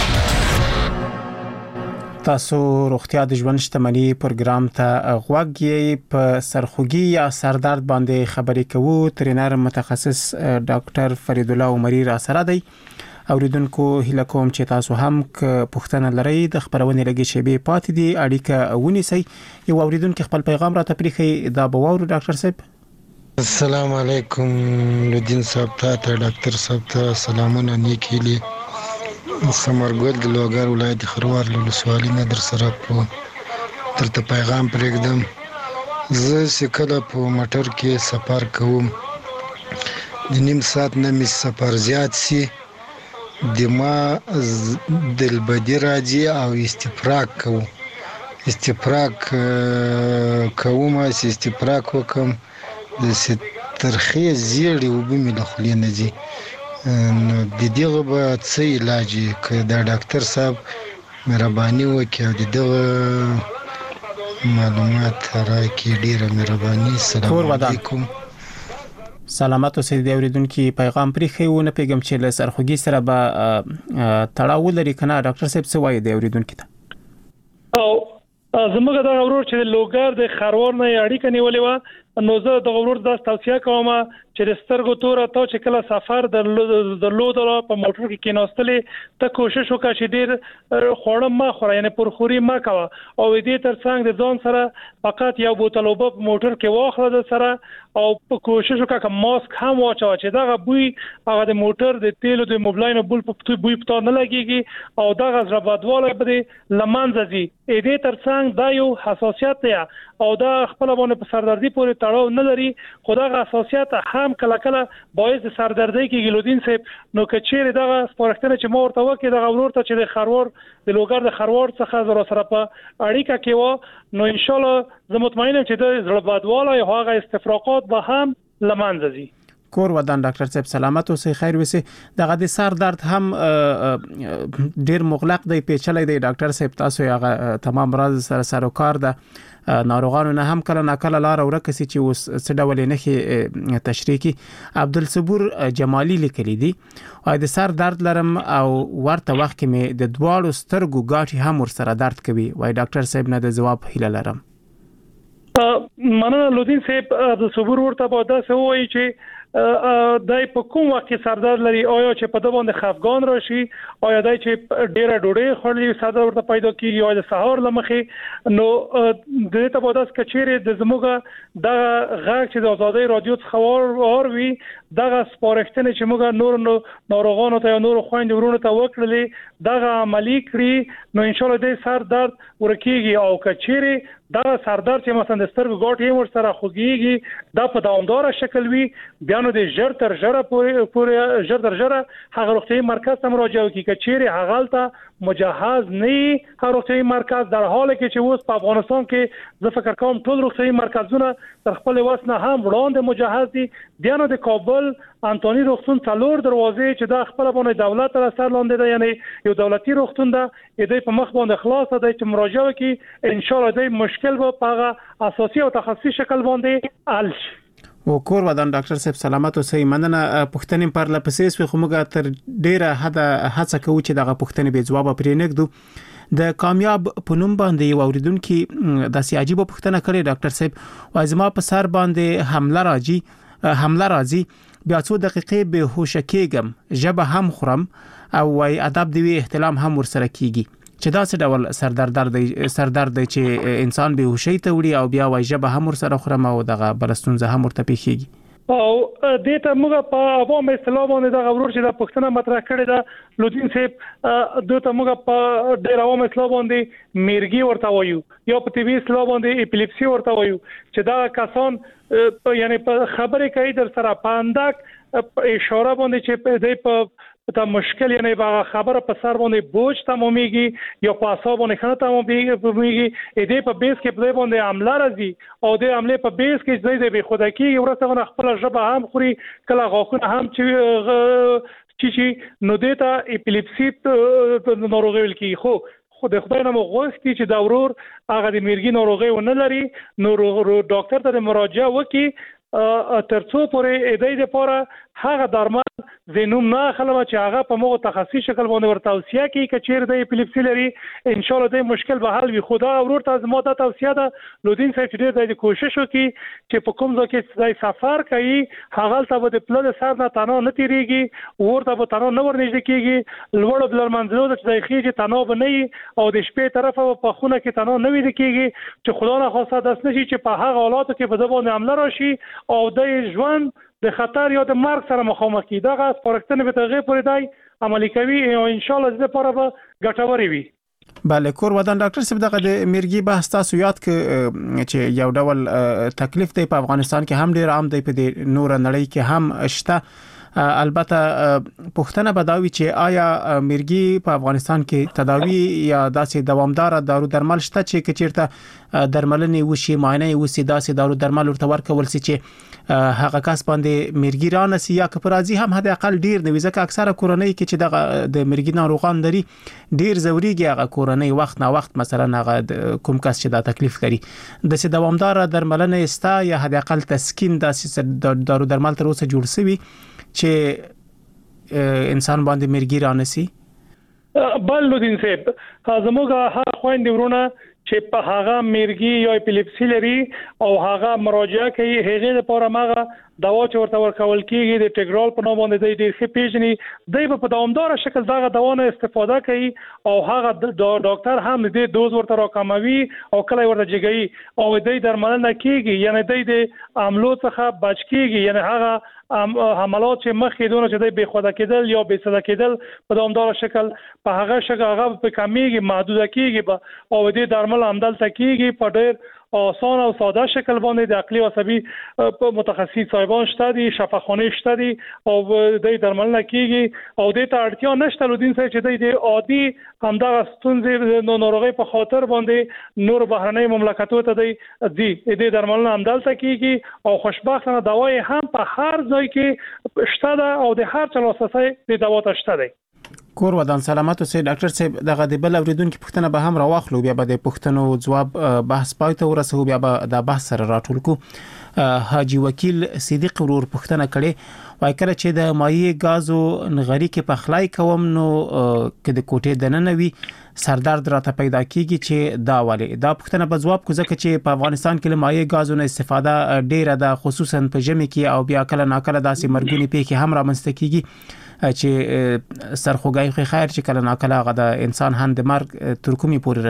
تاسو روغتیا د ژوند شتمنۍ پروګرام ته غوږی په سرخوږی یا سردرد باندې خبرې کوو. ټرینر متخصص ډاکټر فرید الله عمری را سره دی. اوریدونکو هیله کوم چې تاسو هم پوښتنه لرئ د خبرونه لګي شی پاتې دي اړیکه ونیسئ. یو اوریدونکو خپل پیغام را تپریخي دا بوور ډاکټر صاحب. السلام علیکم لودین صاحب ته ډاکټر صاحب ته سلامونه نیکیلی سمرګل د لوګر ولایت خروار له سوالي نه در سره په ترته پیغام پرېږدم. زه سکه په موټر کې سفر کوم د نیم ساعت نه می سفر زیات سي دما دلبدی راځي او استفراق کوم استفراق وکم د ترخی زیړی وبمې له خلې نه دي نو د دغه به څه علاج که دا ډاکټر صاحب مهرباني وکړي او د دغه معلومات راکړي، ډیره مهرباني. السلام علیکم. سلامات اوسئ. د اوریدونکو پیغام پرې خو نه پیغام چې له سرخوږي سره به تړاو لري کنه ډاکټر صاحب څه وایي د اوریدونکو ته؟ او زموږ دا ورور چې لوګر د خروار نه اړیکه نیولې و، نو زه د ورور د توصیه کوم چې د سترګو تور ته چې کله سفر درلود په موټر کې کېناستلې ته کوشش وکړه چې ډیر خوړم ما خوره، یعنی پرخوري ما کوه، او دې ترڅنګ د ځان سره فقط یو بوتل اوبه په موټر کې واخله د سره، او په کوشش وکړه چې ماسک هم واچو چې دا بوی هغه د موټر د تیلو د موبلاین بول په بوی پتا نه لګيږي او دا غزر بدواله به لمنځه ځي. دې ترڅنګ دا یو حساسیت دی او دا خپل باندې په سردردي پورې تړاو نه لري، خو دا حساسیت هم کله کله باعث د سردردي کېږي. لودین صاحب نو کچېره دا سپارښتنه چې مو ورته وکړي دا ورور ته چې د خروار د لوګر د خروار څخه زره سره په اړیکه کې و، نو ان شاء الله زه مطمئنم چې د زړه بدواله او هغه استفراقات به هم لمنځه ځي. کور ودان ډاکټر صاحب سلامت اوسئ، خیر وسی. دغه د سر درد هم ډیر مغلق دی، پیچلې دی ډاکټر صاحب، تاسو هغه تمام راز سره کار ده ناروغانو نه هم کله ناکله لار ورکسي چې اوس څه ډول نه تشریح کی. عبدالصبور جمالی لیکلی دی او د سر درد لرم او ورته وخت کې مې د دواړو سترګو غاټي هم ور سره درد کوي، وای ډاکټر صاحب نه د جواب هیله لرم. مننه لودین صاحب. عبدالصبور ورته په داسې وایي چې دای په کوم وخت کې سردرد لري، آیا چې په دبان خفګان راشي، آیا دای چې ډیره ډوډۍ خورلې سردرد ورته پیدا کیږي، یا د سهار لمخې. نو د دې ته په داس کچېره د زموږه د غږ چې د آزادۍ رادیو څخه وروي دغه سپارښتنه چې موږ نور ناروغانو ته یا نور خويند ورونو ته وکړلې دغه عملی کړی، نو ان شاء الله د سر درد ورکیږي. او کچېره دا سردرد چې مثلا د سترګو غاټي ور سره خوږيږي دا په دوامدار شکل وي، بیا نو د ژر تر ژره هغه روغتيایي مرکز ته مراجعه وکړي. کچېره هغه ته مجهز نه هغه روغتيایي مرکز، در حالی کې چې اوس په افغانستان کې زه فکر کوم ټول روغتيایي مرکزونه تر خپل وسنه هم وړاندې مجهز دي. بیا نو د کابل انټونی روغتون څلور دروازې چې دا خپل باندې دولت تر اثر لاندې ده، یعنی یو دولتي روغتون ده، دې په مخ باندې خلاص ده چې مراجعه وکړي. ان شاء الله دې مشکل به په اساسي او تخصصي شکل باندې حل شي. او کور ودان ډاکټر صاحب سلامت اوسئ. مننه. پښتنې پر لپسې سو خو موږ تر ډیره حد هڅه کوو چې دغه پښتنې به جواب پرې نګدو. د کامیاب پونم باندې یو اوریدونکو د سیاجي په پښتنه کړي ډاکټر صاحب وایزما په سر باندې حمله راځي بیا څو دقیقې به هوش کېږم، ژبه هم خورم او وای ادب دی احتلام هم ورسره کیږي، چې دا څه ډول سردرد دی چې انسان به هوشي ته وړي او بیا وای ژبه هم ورسره خورم او دغه بلستونزه هم ورته پیخیږي. او دې ته موږ په عوام اسلام باندې دا غوړ چې دا پښتنه مطرح کړي دا لودین صاحب دوی ته موږ په ډېر عوام اسلام باندې میرګي ورته وایو یا په ټي وي اسلام باندې اپیلیپسي ورته وایو، چې دا کسان یعنی په خبرې کوي در سره پاندک اشاره باندې چې په تا مشکل یعنی با خبره په سر باندې بوج تمامېږي یا په اعصاب باندې خنه تمامېږي دې په بیس کې په باندې عمله راځي او د عمله په بیس کې ځای دې به خدای کې ورته خپل ژبه هم خوري کله غاښونه هم چې نو دې ته اپیلیپسي ناروغي ویل کی. خو د خدای نه مغوستي چې دا ورور هغه د میرګي ناروغي ونه لري، نو ډاکټر ته مراجعه وکړي ترڅو پورې دې لپاره هغه درمل زینوم نه خلوه چې هغه په موږ تخصصي شکل باندې ورته توصیه کوي چې چیرې د اپیلیپسي لري ان شاء الله د مشکل به حل وي. خدا ورور ته زما ته توصیه ده لودین صاحب چې دې کوشش وکړي چې په کوم ځای کې سفر کوي هغه ته به د پلان سر نه تنو نه تیریږي، ورته به تنو نه ورنږدې کیږي، لوړ بل منځلو د ځایخي تنو به نه او د شپې طرفه په خونه کې تنو نه ویل کیږي چې خدا نه خواسته داس نشي چې په هغه حالاتو کې په ځبونه عمله راشي او د ژوند د خطر یا د مرګ سره مخامخ کی. دغه سپارښتنه به تغیر پرې دی عملي کوي او ان شاء الله زه لپاره به ګټوري وي. بله کور ودان ډاکټر صاحب دغه د میرګي بحث تاسو یاد چې یو ډول تکلیف دی په افغانستان کې هم ډیر عام دی، په نور نړۍ کې هم شته. البته پښتنه بداوی چې آیا مرګي په افغانستان کې تداوی یا داسې دوامدار دارو درمل شته چې کچیرته درملنې وشي معاینه وشي داسې دارو درمل ورته ورکول سي چې هغه کس باندې مرګي رانسي یا کپرازي هم حد اقل ډیر نه وزکه اکثره کورنۍ کې چې د مرګي ناروغان لري ډیر زوريږي هغه کورنۍ وخت نه وخت مثلا هغه کوم کس چې دا تکلیف لري د سي دوامدار درملنه استا یا حد اقل تسکین داسې دارو درمل تر اوسه جوړ شوی چې انسان باندې مرګي رانسي بل لودین صاحب زموږه هغه خويندې ورونه چې په هغه مرګي یا اپیلیپسي لري او هغه مراجعه کوي هغه لپاره ماغه دوا چې ورته ورکول کیږي د ټیګرال په نوم باندې د ښه پیژني د په دوامدار شکل دغه دوا نه استفاده کوي او هغه ډاکټر هم د دوز ورته راکموي او کله ورته جګي او د درملنه کیږي یعنی د عملو څخه بچ کیږي یعنی هغه حملات چې مخکې دونه چې د بې خوده کېدل یا بې صدا کېدل په دوامدار شکل په هغه شکل هغه په کمیږي محدوده کیږي او د درمل عمدلته کیږي په ډېر آسان او ساده شکل باندې د عقلي او عصبي متخصص صاحبان شته دي شفاخانه شته دي او د درملنه کیږي او د ته اړتیا نشته لودین سره چې د عادي همدغه ستونزې ناروغي په خاطر باندې نور بهرنۍ مملکتو ته دي د درملنه عمدلته کیږي او خوشبختانه دوايي هم په هر ځای کې شته او د هر چا لاسرسي د دوا ته شته دي کور ودان سلامات اوسئ ډاکټر صاحب دغه د بل اوریدونکو پوښتنه به هم راوخلو بیا به د پوښتنو جواب بحث پای ته ورسو بیا به د بحث سره راټول کو حاجی وکیل صدیق ورور پوښتنه کړي وای کړه چې د مایع غازو نغری کې پخلای کوم نو کې د کوټې دننوي سردرد راته پیدا کیږي چې دا والي دا پوښتنه په جواب کو ځکه چې په افغانستان کې مایع غازو نه استفاده ډیره ده خصوصا په ژمي کې او بیا کله ناکله داسې مرګونی پیښې هم رامنځته کیږي چې سرخوږی خیر چې کله ناکله غدا انسان هم د مرګ تر کومي پورې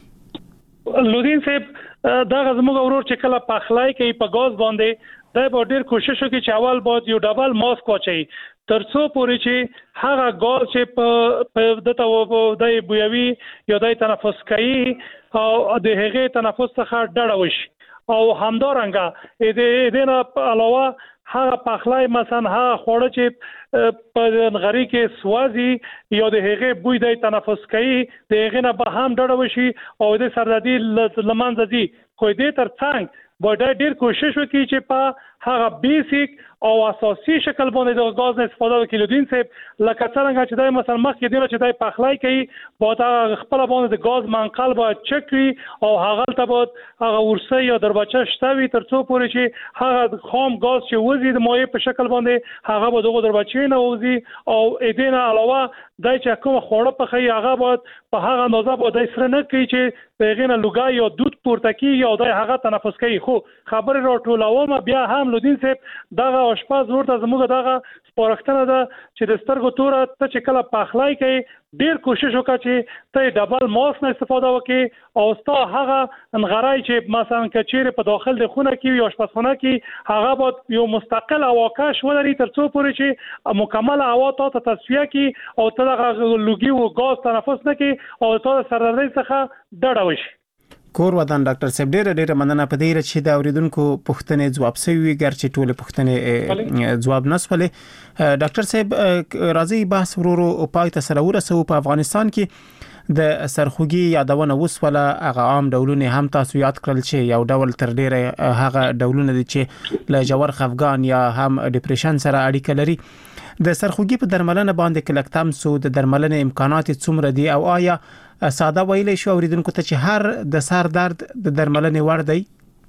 رسوي لودین صاحب دا زموږ ورور چې کله پخلای کوي په غاز باندې دا به ډیر کوشش وکړي چې اول باید یو ډبل ماسک واچي ترڅو پورې چې هغه غاز چې په دته د بویوي یا د تنفس کوي او د هغه تنفس څخه ډډه وشي او همدارنګه د نه علاوه هغه پخلای مثلا هغه خوړه چې په نغری کې سوازي یا د هغه بوی د تنفس کوي د هغه نه به هم ډډه وشي او د سردردي لمنځه دي خو دې ترڅنګ باید ډیر کوشش وکړي چې په هغه بیسیک او اساسي شکل باندې د غاز نه استفاده وکړي لودین صاحب لکه څنګه چې دای مثلا مخکې دی چې دای پخلای کوي باید خپل باندې د غاز منقل باید چک وي او هغه ته باید هغه ورسه یا دربچه شتوي ترڅو پورې چې هغه خام غاز چې وزي د مایع په شکل باندې هغه به دغه دربچې نه وزي او اېدنه علاوه دای چې کوم خوړه په خي هغه باید په هغه اندازه باید سره نه کوي چې دغه نه لوګا یا دود پورته کیږي او دای هغه تنفس کوي خو خبر راټولوم بیا هم لودین صاحب دغه اشپاز ورته زموږ دغه سپارښتنه ده چې د سترګو توره ته چې کله پخلای کوي ډیر کوشش وکړه چې ته ډبل ماسک نه استفاده وکړي او ستا هغه انغړای چې مثلا کچېره په داخل د خونه کې یا آشپزخانه کې هغه باید یو مستقل اواکش ولري ترڅو پورې چې مکمل هوا ته تصفیه کړي او ته دغه لوګي او غاز تنفس نه کړي او ته سردردي څخه ډډه وشي کور ودان ډاکټر صاحب ډېر مننه په دې چې دا اوریدونکو پوښتنې جواب سوي ګرچې ټول پوښتنې جواب نسولې ډاکټر صاحب راځي بحث ورو پای ته سره ورسو په افغانستان کې د سرخوږي یادونه وسوله هغه عام ډولونه هم تاسو یاد کړل چې یو ډول تر ډیره هغه ډولونه دي چې له جوړ خفګان یا هم ډیپریشن سره اړیکه لري د سرخوږي په درملنه باندې کلکتم سو د درملنه امکانات څومره دي او آیا ساده ویلې شو اوریدونکو ته چې هر د سر درد د درملنې وړ دی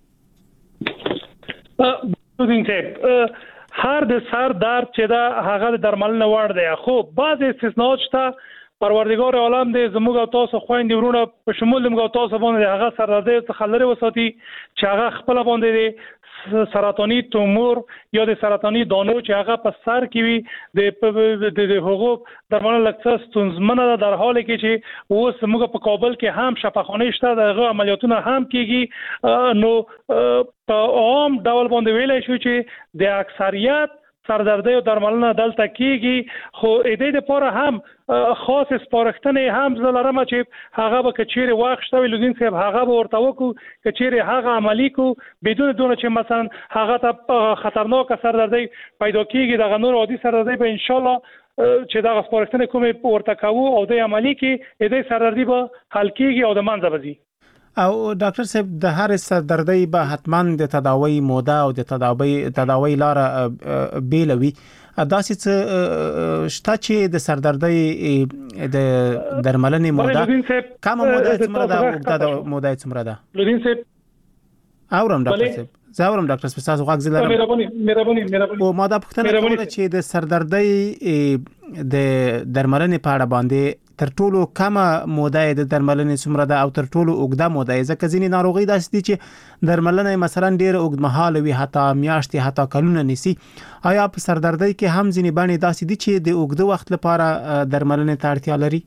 هر د سر درد چې دا هغه د درملنه وړ دی خو بعض استثناءات شته پروردگار عالم دې زموږ او تاسو خويندې ورونه په شمول موږ تاسو باندې هغه سردردي څخه لري وساتي چې هغه خپل باندې سرطاني تومور یا د سرطاني دانو چې هغه په سر کې وي د حقوق درملنه لکه ستونزمنه در حالی کې چې اوس موږ په کابل کې هم شفاخانه شته دغه عملیاتونه هم کیږي نو په عام ډول باندې ویلای شو چې د اکثریت سردردي او درملنه دلته کیږي خو د دې لپاره هم خاص سپارښتنې هم زلرم چې هغه به کچېره واخښتوي لودین صاحب هغه به ورته وکړو کچېره هغه عملی کو بدون دونه چې مثلا هغه ته خطرناک سردردي پیدا کیږي د نور عادي سردردي به ان شاء الله چې دا سپارښتنې کومې ورته کوو او د عملی کې د سردردي به حل کیږي او د منځ به ځي. او ډاکټر صاحب د هر سردردي به حتما د تداوی موده او د تداوی لار بیلوي داسې څه شته چې د سردردي د درملنې موده کومه موده څومره ده او د موده څومره ده لودین صاحب اورم ډاکټر صاحب زاورم ډاکټر صاحب تاسو غږ زلم مهرباني او ما دا پوښتنه کوله چې د سردردي د درملنې په اړه باندې تر ټولو کمه موده د درملنې څومره ده او تر ټولو اوږده موده ځکه ځینې ناروغي داسې دي چې درملنه مثلا ډېر اوږدمهاله وي حتی میاشتې حتی کلونه نیسي آیا په سردردي کې هم ځینې باندې داسې دي چې د اوږده وخت لپاره درملنې ته اړتیا لري؟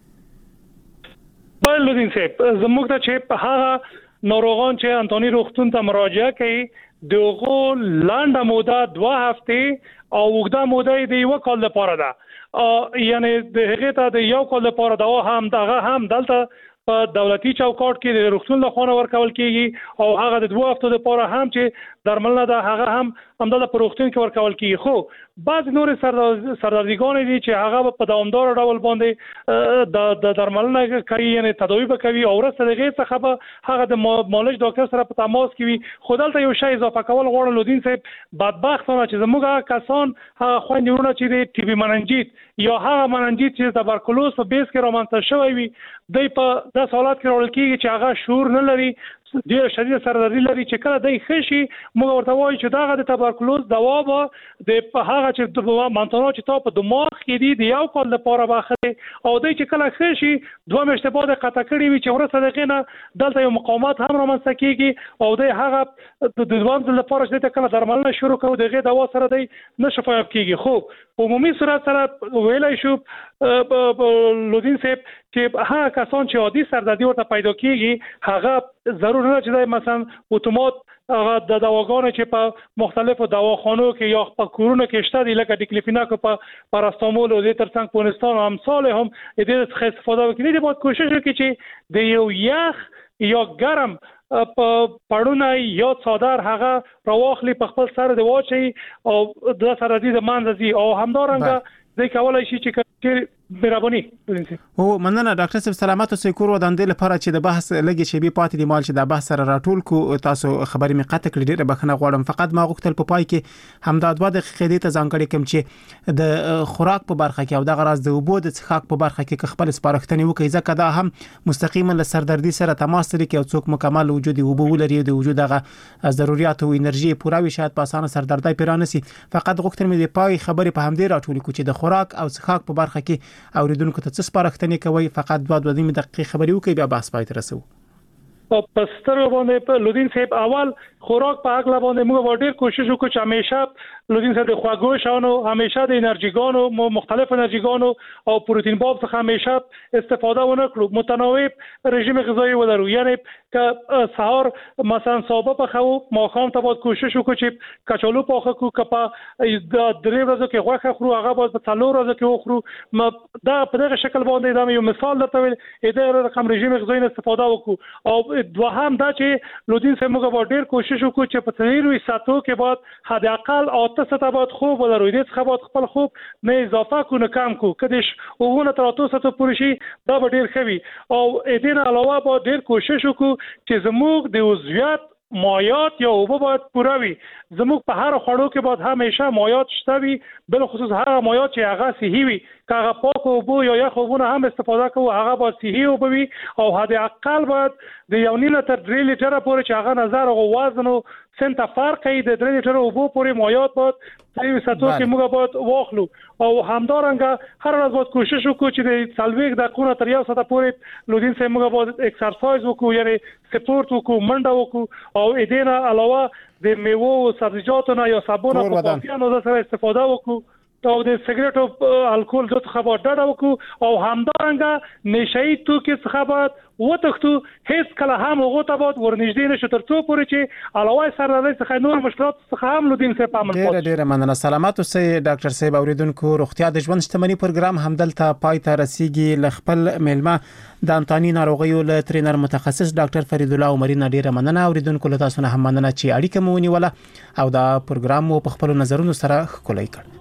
بل لودین صاحب زموږ ته چې په هغه ناروغان چې انټونی روغتون ته مراجعه کوي دغه لنډه موده 2 هفته او اوږده موده د 1 کال لپاره ده یعنی د هغه ته د یو کال لپاره دوا هم دغه هم دلته په دولتي چوکاټ کې د روغتون له خوا ورکول کیږي او هغه د 2 هفتو لپاره هم چې درملنه ده هغه هم همدلته په روغتون کې ورکول کیږي. خو بعض نور سردردګان دي چې هغه په دوامدار ډول باندې د درملنه کوي یعنی تداوی کوي او ورسره دغه څخه به هغه د معالج ډاکټر سره په تماس کې وي. خو دلته یو شی اضافه کول غواړم لودین صاحب بدبختانه چې زموږه کسان هغه خويندونه چې د ټي بي مننجیت یا هغه مننجیت چې تبرکلوز په بیس کې رامنځته شوی وي د په د حالات کې راول کیږي چې هغه شعور نه لري ډیر شدید سردردي لري چې کله دای خشي موږ ورته وایو چې داغه د تبرکلوز دوا به د هغه چې د مانتونو چې تا په دماغ کې دي د یو کال لپاره باخره او دای چې کله خشي 2 میاشتې بعد قطع کړي وي چې ورسره دغه دلته یو مقاومت هم رامنځته کیږي او د هغه د دوام لپاره چې کله درملنه شروع کوي دغه دوا سره دی نشفایب کیږي. خو عمومي صورت سره ویلای شو لودین صاحب چې هغه کسان چې عادي سردردي ورته پیدا کیږي هغه ضرور نه چې مثلا اتومات هغه د دواګانو چې په مختلفو دواخانو کې یا په کورونو کې شته دي لکه ډیکلیفیناک په پاراستامول او د ترڅنګ پونستان او امثال هم دې څخه استفاده وکړي. دې باید کوشش وکړي چې د یو یخ یا ګرم په پړونه یا څادر هغه راوخلي په خپل سر دی واچي او د سردردي د منځ او همدارنګه د کولای شي چې مهرباني او مننه ډاکټر صاحب سلامت اوسئ کور ودانې لپاره چې د بحث لګي شی به پاتې دی مال چې د بحث سره راټول کو تاسو خبرې می قطع کړې ډېر بخنه غواړم فقط ما غوښتل په پای کې همدا 2 دقیقې ته ځانګړي کوم چې د خوراک په برخه کې او د غراض د وبو د څښاک په برخه کې خپل سپارښتنې وکړي ځکه دا هم مستقیما له سردردي سره تماس لري کې او څوک مکمل وجود وبو لري د وجود هغه ضرورت او انرژي پوره وي شاید په اسانه سردردي پیرانسي فقط غوښتل مې د پای خبرې په همدې راټول کو چې د خوراک او څښاک په برخه کې اوریدونکو ته څه سپارښتنې کوي فقط 2 دقیقې خبرې وکړي بیا بحث پای ته رسو. په ستر باندې په لودین صاحب اول خوراک په اغلا باندې موږ ډېر کوشش وکړو چې همیشه لودین صاحب د خواږه شانو همیشه د انرژيګانو مختلف انرژيګانو او پروتین باب څخه همیشه استفاده ونه کړو متنوع رژیم غذایی ولرو یعنی ک سحر مثلا صبح په خو ماخام ته باید کوشش وکړو چې کچالو پاخه کو کپا د درې ورځې کې غوښه خورو هغه باید په 4 ورځې کې وخورو دا په دغه شکل باندې دا یو مثال درته ویل دا رقم رژیم غذایی استفاده وکړو او دوهم دا چې لودین صاحب موږ ډېر کوشش وکړو چې په تنیروي ساتو کې بعد حد اقل 8 ساعته بعد خوب ولرو دې څخه بعد خپل خوب نه اضافه کو نه کم کو کديش وونه تر 8 ساعته پورې شي دا ډېر خوي او دې نه علاوه به ډېر کوشش وکړو چې زموږ د عضویت مایات یا اوبه باید پوره وي زموږ په هر خوړو کې باید همیشه مایات شته وي بل خصوص هغه مایات چې هغه صحي وي کاغه پاک اوبه یا یخ اوبه هم استفاده کوو هغه باید صحي اوبه وي او حد اقل باید د 1.5 تر 3 لیټر پورې چې هغه نظر او وزن او سنت فرق کوي د 3 لیټر اوبه پورې مایات باید په ساتو کې موږ باید واخلو او همدارنګه هر ورځ باید کوشش وکړو چې د سلويک د قونه تر 1 ساعت پورې لودین سه موږ باید ایکسرسایز وکړو یعنی سپورت وکړو منډه وکړو او دې نه علاوه د میوه او سبزیجاتو نه یا صابونه په کافي اندازه سره استفاده وکړو او د سیګریټ او الکول د څخه به ډډه وکړو او همدارنګه نشئی توکي څخه به وتښتو هیڅ کله هم هغه ته به ورنږدې نشو تر څو پورې چې علاوه سره څخه نور مشکلات څخه هم لودین صاحب پامن پوه ډیره مننه سلامات اوسئ ډاکټر صاحب اوریدونکو روغتیا د ژوند شتمنۍ پروګرام همدلته پای ته رسیدي لخپل میلمه د انتاني ناروغیو له ټرینر متخصص ډاکټر فرید الله عمري ډیره مننه اوریدونکو له تاسو نه هم مننه چې اړیکه مو ونیوله او دا پروګرام مو په خپل نظرونو سره خولای کړ